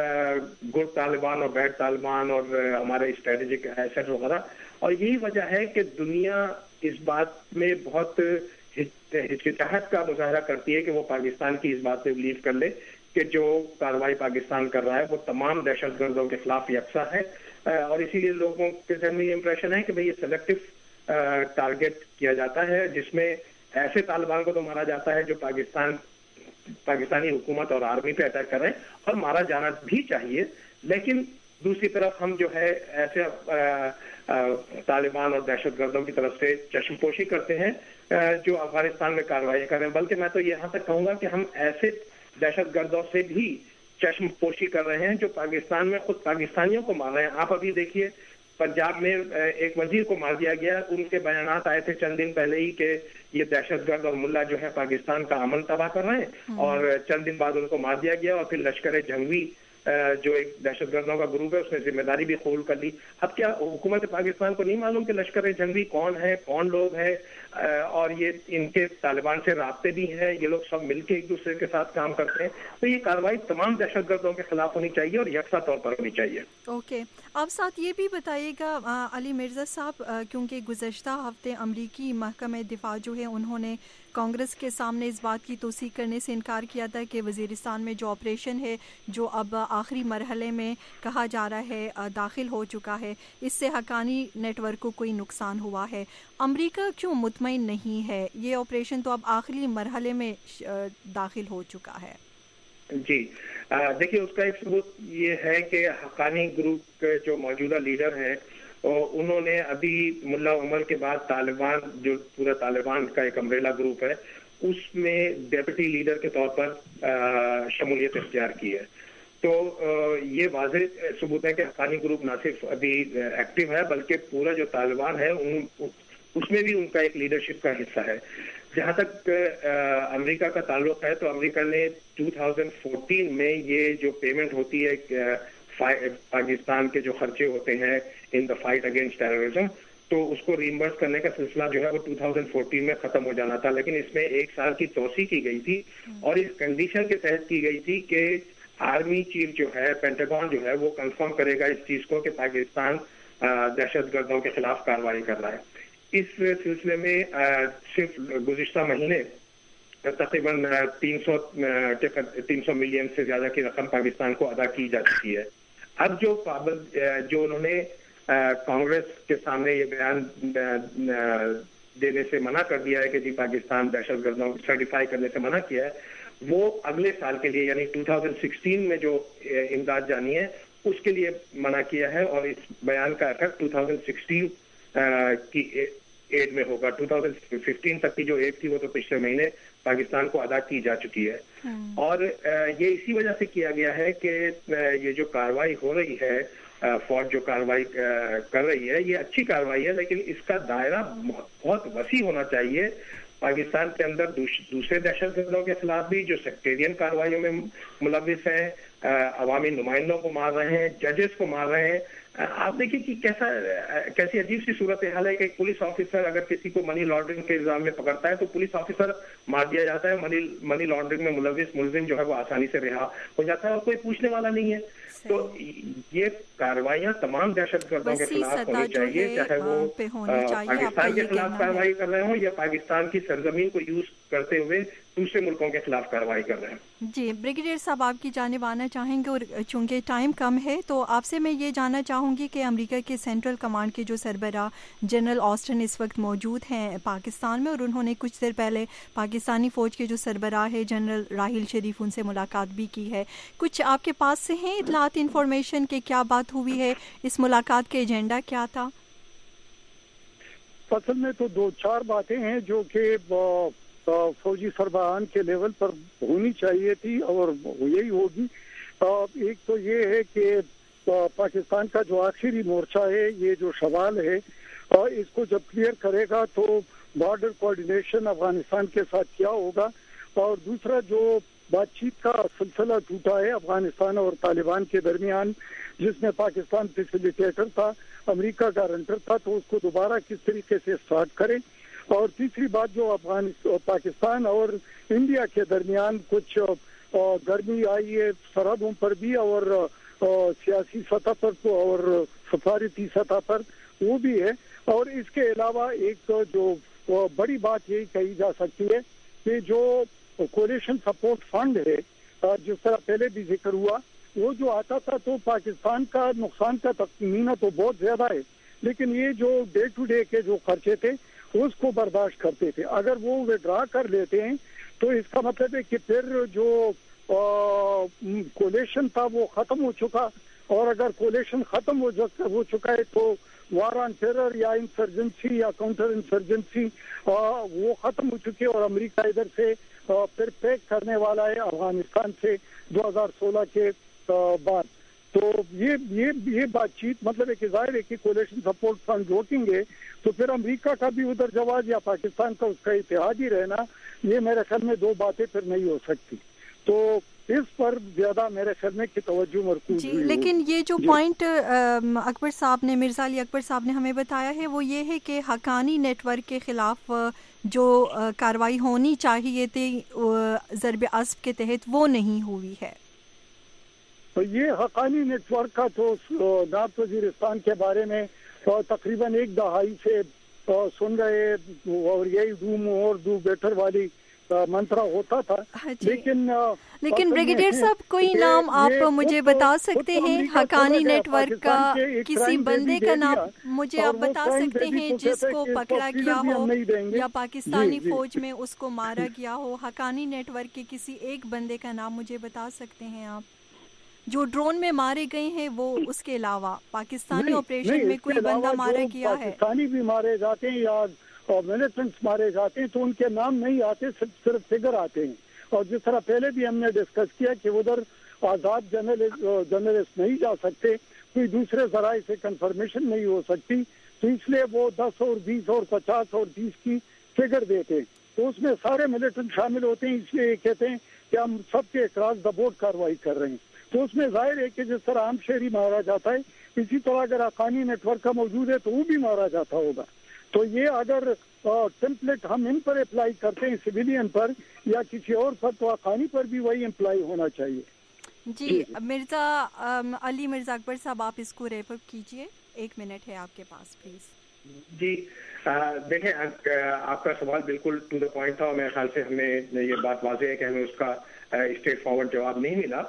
Speaker 8: گڈ طالبان اور بیڈ طالبان اور ہمارے اسٹریٹجک ایسٹ وغیرہ. اور یہی وجہ ہے کہ دنیا اس بات میں بہت ہچکچاہٹ کا مظاہرہ کرتی ہے کہ وہ پاکستان کی اس بات پہ بلیو کر لے کہ جو کارروائی پاکستان کر رہا ہے وہ تمام دہشت گردوں کے خلاف یکساں ہے. اور اسی لیے لوگوں کے ذہن میں یہ امپریشن ہے کہ بھئی یہ سلیکٹو ٹارگٹ کیا جاتا ہے, جس میں ایسے طالبان کو تو مارا جاتا ہے جو پاکستان پاکستانی حکومت اور آرمی پہ اٹیک کر رہے ہیں, اور مارا جانا بھی چاہیے. لیکن دوسری طرف ہم جو ہے ایسے طالبان اور دہشت گردوں کی طرف سے چشم پوشی کرتے ہیں جو افغانستان میں کارروائی کر رہے ہیں. بلکہ میں تو یہاں تک کہوں گا کہ ہم ایسے دہشت گردوں سے بھی چشم پوشی کر رہے ہیں جو پاکستان میں خود پاکستانیوں کو مار رہے ہیں. آپ ابھی دیکھیے پنجاب میں ایک وزیر کو مار دیا گیا, ان کے بیانات آئے تھے چند دن پہلے ہی کہ یہ دہشت گرد اور ملا جو ہے پاکستان کا امن تباہ کر رہے ہیں, اور چند دن بعد ان کو مار دیا گیا. اور پھر لشکر جنگی جو ایک دہشت گردوں کا گروپ ہے اس نے ذمہ داری بھی قبول کر لی. اب کیا حکومت پاکستان کو نہیں معلوم کہ لشکر جنگی کون ہے, کون لوگ ہیں, اور یہ ان کے طالبان سے رابطے بھی ہیں, یہ لوگ سب مل کے ایک دوسرے کے ساتھ کام کرتے ہیں. تو یہ کارروائی تمام دہشت گردوں کے خلاف ہونی چاہیے اور یکساں طور پر ہونی چاہیے.
Speaker 2: اوکے, آپ ساتھ یہ بھی بتائیے گا علی مرزا صاحب, کیونکہ گزشتہ ہفتے امریکی محکمہ دفاع جو ہے انہوں نے کانگریس کے سامنے اس بات کی توثیق کرنے سے انکار کیا تھا کہ وزیرستان میں جو آپریشن ہے جو اب آخری مرحلے میں کہا جا رہا ہے داخل ہو چکا ہے, اس سے حقانی نیٹ ورک کو کوئی نقصان ہوا ہے. امریکہ کیوں مطمئن نہیں ہے؟ یہ آپریشن تو اب آخری مرحلے میں داخل ہو چکا ہے.
Speaker 8: جی دیکھیے, اس کا ایک ثبوت یہ ہے کہ حقانی گروپ کے جو موجودہ لیڈر ہیں انہوں نے ابھی ملا عمر کے بعد طالبان جو پورا طالبان کا ایک امبریلا گروپ ہے اس میں ڈیپٹی لیڈر کے طور پر شمولیت اختیار کی ہے. تو یہ واضح ثبوت ہے کہ حقانی گروپ نہ صرف ابھی ایکٹیو ہے بلکہ پورا جو طالبان ہے اس میں بھی ان کا ایک لیڈرشپ کا حصہ ہے. جہاں تک امریکہ کا تعلق ہے تو امریکہ نے دو ہزار چودہ میں یہ جو پیمنٹ ہوتی ہے پاکستان کے جو خرچے ہوتے ہیں in the fight against terrorism, تو اس کو ریمبرس کرنے کا سلسلہ جو ہے وہ دو ہزار چودہ میں ختم ہو جانا تھا. لیکن اس میں ایک سال کی توسیع کی گئی تھی اور اس کنڈیشن کے تحت کی گئی تھی کہ آرمی چیف جو ہے پینٹاگون جو ہے وہ کنفرم کرے گا اس چیز کو کہ پاکستان دہشت گردوں کے خلاف کارروائی کر رہا ہے. اس سلسلے میں صرف گزشتہ مہینے تقریباً تین سو تین سو ملین سے زیادہ کی رقم پاکستان کو ادا کی جا چکی ہے. اب جو پابند جو انہوں نے کانگریس کے سامنے یہ بیان دینے سے منع کر دیا ہے کہ جی پاکستان دہشت گردوں سرٹیفائی کرنے سے منع کیا ہے, وہ اگلے سال کے لیے یعنی دو ہزار سولہ میں جو امداد جانی ہے اس کے لیے منع کیا ہے, اور اس بیان کا افیکٹ دو ہزار سولہ کی ایڈ میں ہوگا. دو ہزار پندرہ تک کی جو ایڈ تھی وہ تو پچھلے مہینے پاکستان کو ادا کی جا چکی ہے. اور یہ اسی وجہ سے کیا گیا ہے کہ یہ جو کارروائی ہو رہی ہے, فوج جو کارروائی کر رہی ہے یہ اچھی کارروائی ہے, لیکن اس کا دائرہ بہت وسیع ہونا چاہیے. پاکستان کے اندر دوسرے دہشت گردوں کے خلاف بھی جو سیکٹیرین کارروائیوں میں ملوث ہیں, عوامی نمائندوں کو مار رہے ہیں, ججز کو مار رہے ہیں, آپ دیکھیے کہ کیسا کیسی عجیب سی صورت حال ہے کہ ایک پولیس آفیسر اگر کسی کو منی لانڈرنگ کے الزام میں پکڑتا ہے تو پولیس آفیسر مار دیا جاتا ہے، منی منی لانڈرنگ میں ملوث ملزم جو ہے وہ آسانی سے رہا ہو جاتا ہے اور کوئی پوچھنے والا نہیں ہے. تو یہ کارروائیاں تمام دہشت گردوں کے خلاف ہونی چاہیے، چاہے وہ پاکستان کے خلاف کارروائی کر رہے ہوں یا پاکستان کی سرزمین کو یوز کرتے ہوئے دوسرے ملکوں کے خلاف کارروائی کر رہے ہیں.
Speaker 2: جی بریگیڈیئر صاحب آپ کی جانب آنا چاہیں گے، اور چونکہ ٹائم کم ہے تو آپ سے میں یہ جاننا چاہوں گی کہ امریکہ کے سینٹرل کمانڈ کے جو سربراہ جنرل آسٹن اس وقت موجود ہیں پاکستان میں، اور انہوں نے کچھ دیر پہلے پاکستانی فوج کے جو سربراہ ہے جنرل راحیل شریف ان سے ملاقات بھی کی ہے. کچھ آپ کے پاس سے ہیں اطلاعات انفارمیشن کہ کیا بات ہوئی ہے، اس ملاقات کا ایجنڈا کیا تھا؟
Speaker 6: اصل میں تو دو چار باتیں ہیں جو کہ فوجی سربراہان کے لیول پر ہونی چاہیے تھی اور یہی ہوگی. ایک تو یہ ہے کہ پاکستان کا جو آخری مورچہ ہے، یہ جو سوال ہے اس کو جب کلیئر کرے گا تو بارڈر کوآرڈینیشن افغانستان کے ساتھ کیا ہوگا. اور دوسرا جو بات چیت کا سلسلہ ٹوٹا ہے افغانستان اور طالبان کے درمیان، جس میں پاکستان فیسیلیٹیٹر تھا، امریکہ گارنٹر تھا، تو اس کو دوبارہ کس طریقے سے اسٹارٹ کریں. اور تیسری بات جو افغانستان پاکستان اور انڈیا کے درمیان کچھ گرمی آئی ہے سرحدوں پر بھی اور سیاسی سطح پر اور سفارتی سطح پر، وہ بھی ہے. اور اس کے علاوہ ایک جو بڑی بات یہی کہی جا سکتی ہے کہ جو کولیشن سپورٹ فنڈ ہے، جس طرح پہلے بھی ذکر ہوا، وہ جو آتا تھا تو پاکستان کا نقصان کا تخمینہ تو بہت زیادہ ہے، لیکن یہ جو ڈے ٹو ڈے کے جو خرچے تھے اس کو برداشت کرتے تھے. اگر وہ ودرا کر لیتے ہیں تو اس کا مطلب ہے کہ پھر جو کولیشن تھا وہ ختم ہو چکا، اور اگر کولیشن ختم ہو چکا ہے تو وار آن ٹیرر یا انسرجنسی یا کاؤنٹر انسرجنسی وہ ختم ہو چکی، اور امریکہ ادھر سے پھر پیک کرنے والا ہے افغانستان سے دو ہزار سولہ کے بعد. تو یہ یہ یہ بات چیت مطلب ہے کہ ظاہر ہے کہ کولیشن سپورٹ فنڈ روکیں گے تو پھر امریکہ کا بھی ادھر جواز یا پاکستان کا اس کا اتحادی رہنا، یہ میرے خیال میں دو باتیں پھر نہیں ہو سکتی. تو اس پر زیادہ میرے خیال میں کی توجہ مرکوز ہوئی.
Speaker 2: لیکن یہ جو پوائنٹ اکبر صاحب نے مرزا علی اکبر صاحب نے ہمیں بتایا ہے وہ یہ ہے کہ حقانی نیٹ ورک کے خلاف جو کارروائی ہونی چاہیے تھی ضرب عصب کے تحت وہ نہیں ہوئی ہے.
Speaker 6: تو یہ حقانی نیٹ ورک کا تو نارتھ وزیرستان کے بارے میں تقریباً ایک دہائی سے سن رہے، اور یہی ڈو مور ڈو بیٹر والی منترا ہوتا تھا. لیکن
Speaker 2: لیکن بریگیڈیئر صاحب کوئی نام آپ مجھے بتا سکتے ہیں حقانی نیٹ ورک کا، کسی بندے کا نام مجھے آپ بتا سکتے ہیں جس کو پکڑا گیا ہو یا پاکستانی فوج میں اس کو مارا گیا ہو؟ حقانی نیٹ ورک کے کسی ایک بندے کا نام مجھے بتا سکتے ہیں آپ جو ڈرون میں مارے گئے ہیں؟ وہ اس کے علاوہ پاکستانی آپریشن میں کوئی بندہ مارا گیا ہے؟
Speaker 6: پاکستانی بھی مارے جاتے ہیں یا ملیٹنٹس مارے جاتے ہیں تو ان کے نام نہیں آتے، صرف صرف فگر آتے ہیں. اور جس طرح پہلے بھی ہم نے ڈسکس کیا کہ ادھر آزاد جرنلسٹ نہیں جا سکتے، کوئی دوسرے ذرائع سے کنفرمیشن نہیں ہو سکتی، تو اس لیے وہ دس اور بیس اور پچاس اور تیس کی فگر دیتے ہیں. تو اس میں سارے ملیٹنٹ شامل ہوتے ہیں، اس لیے یہ کہتے ہیں کہ ہم سب کے اکراس دا بورڈ کارروائی کر رہے ہیں. تو اس میں ظاہر ہے کہ جس طرح عام شہری مارا جاتا ہے اسی طرح اگر حقانی نیٹ ورک کا موجود ہے تو وہ بھی مارا جاتا ہوگا. تو یہ اگر ٹیمپلیٹ ہم ان پر اپلائی کرتے ہیں سویلین پر یا کسی اور پر تو حقانی پر بھی وہی اپلائی ہونا چاہیے.
Speaker 2: جی مرزا علی مرزا اکبر صاحب آپ اس کو ریپ اپ کیجئے، ایک منٹ ہے آپ کے پاس پلیز.
Speaker 8: جی دیکھیں آپ کا سوال بالکل ٹو دا پوائنٹ تھا اور میرے خیال سے ہمیں یہ بات واضح ہے کہ ہمیں اس کا اسٹریٹ فارورڈ جواب نہیں ملا.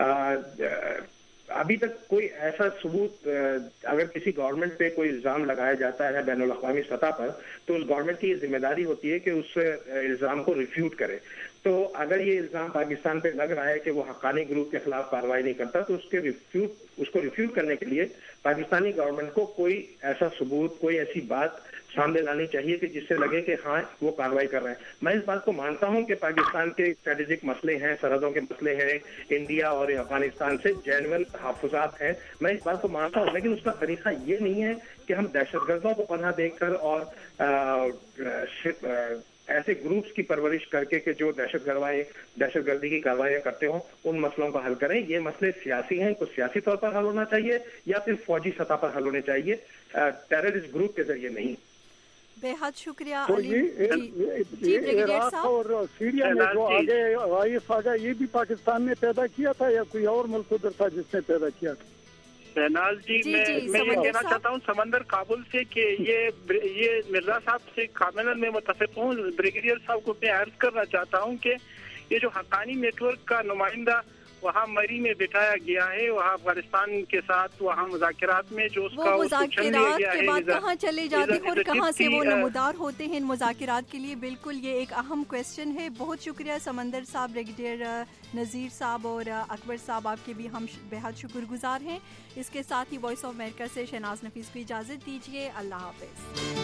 Speaker 8: ابھی تک کوئی ایسا ثبوت اگر کسی گورنمنٹ پہ کوئی الزام لگایا جاتا ہے بین الاقوامی سطح پر تو اس گورنمنٹ کی یہ ذمہ داری ہوتی ہے کہ اس الزام کو ریفیوٹ کرے. تو اگر یہ الزام پاکستان پہ لگ رہا ہے کہ وہ حقانی گروپ کے خلاف کارروائی نہیں کرتا تو اس کے ریفیوٹ اس کو ریفیوٹ کرنے کے لیے پاکستانی گورنمنٹ کو کوئی ایسا ثبوت، کوئی ایسی بات سامنے لانی چاہیے کہ جس سے لگے کہ ہاں وہ کارروائی کر رہے ہیں. میں اس بات کو مانتا ہوں کہ پاکستان کے اسٹریٹجک مسئلے ہیں، سرحدوں کے مسئلے ہیں، انڈیا اور افغانستان سے جینول تحفظات ہیں، میں اس بات کو مانتا ہوں، لیکن اس کا طریقہ یہ نہیں ہے کہ ہم دہشت گردوں کو پناہ دے کر اور ایسے گروپس کی پرورش کر کے کہ جو دہشت گردی دہشت گردی کی کارروائیاں کرتے ہوں ان مسئلوں کو حل کریں. یہ مسئلے سیاسی ہیں, کچھ سیاسی طور پر حل ہونا چاہیے یا پھر فوجی سطح پر حل ہونے چاہیے, ٹیررسٹ گروپ کے ذریعے نہیں.
Speaker 2: بے حد شکریہ.
Speaker 6: تو یہ عراق اور سیریا میں جو آگے آئی ایس آ گیا, یہ بھی پاکستان نے پیدا کیا تھا یا کوئی اور ملک ادھر تھا جس نے پیدا کیا تھا؟
Speaker 7: شہناز جی,
Speaker 2: جی,
Speaker 7: میں
Speaker 2: جی,
Speaker 7: میں یہ کہنا
Speaker 2: صاحب.
Speaker 7: چاہتا ہوں سمندر کابل سے کہ یہ یہ مرزا صاحب سے کاملا میں متفق ہوں. بریگیڈیئر صاحب کو میں عرض کرنا چاہتا ہوں کہ یہ جو حقانی نیٹ ورک کا نمائندہ وہاں مری میں بٹھایا گیا ہے, وہاں افغانستان کے ساتھ وہاں مذاکرات میں جو اس کا
Speaker 2: مذاکرات کے بعد کہاں چلے جاتے ہیں اور کہاں سے وہ نمودار ہوتے ہیں ان مذاکرات کے لیے, بالکل یہ ایک اہم کویسچن ہے. بہت شکریہ سمندر صاحب, بریگیڈیئر نذیر صاحب اور اکبر صاحب, آپ کے بھی ہم بے حد شکر گزار ہیں. اس کے ساتھ ہی وائس آف امریکہ سے شہناز نفیس کو اجازت دیجیے. اللہ حافظ.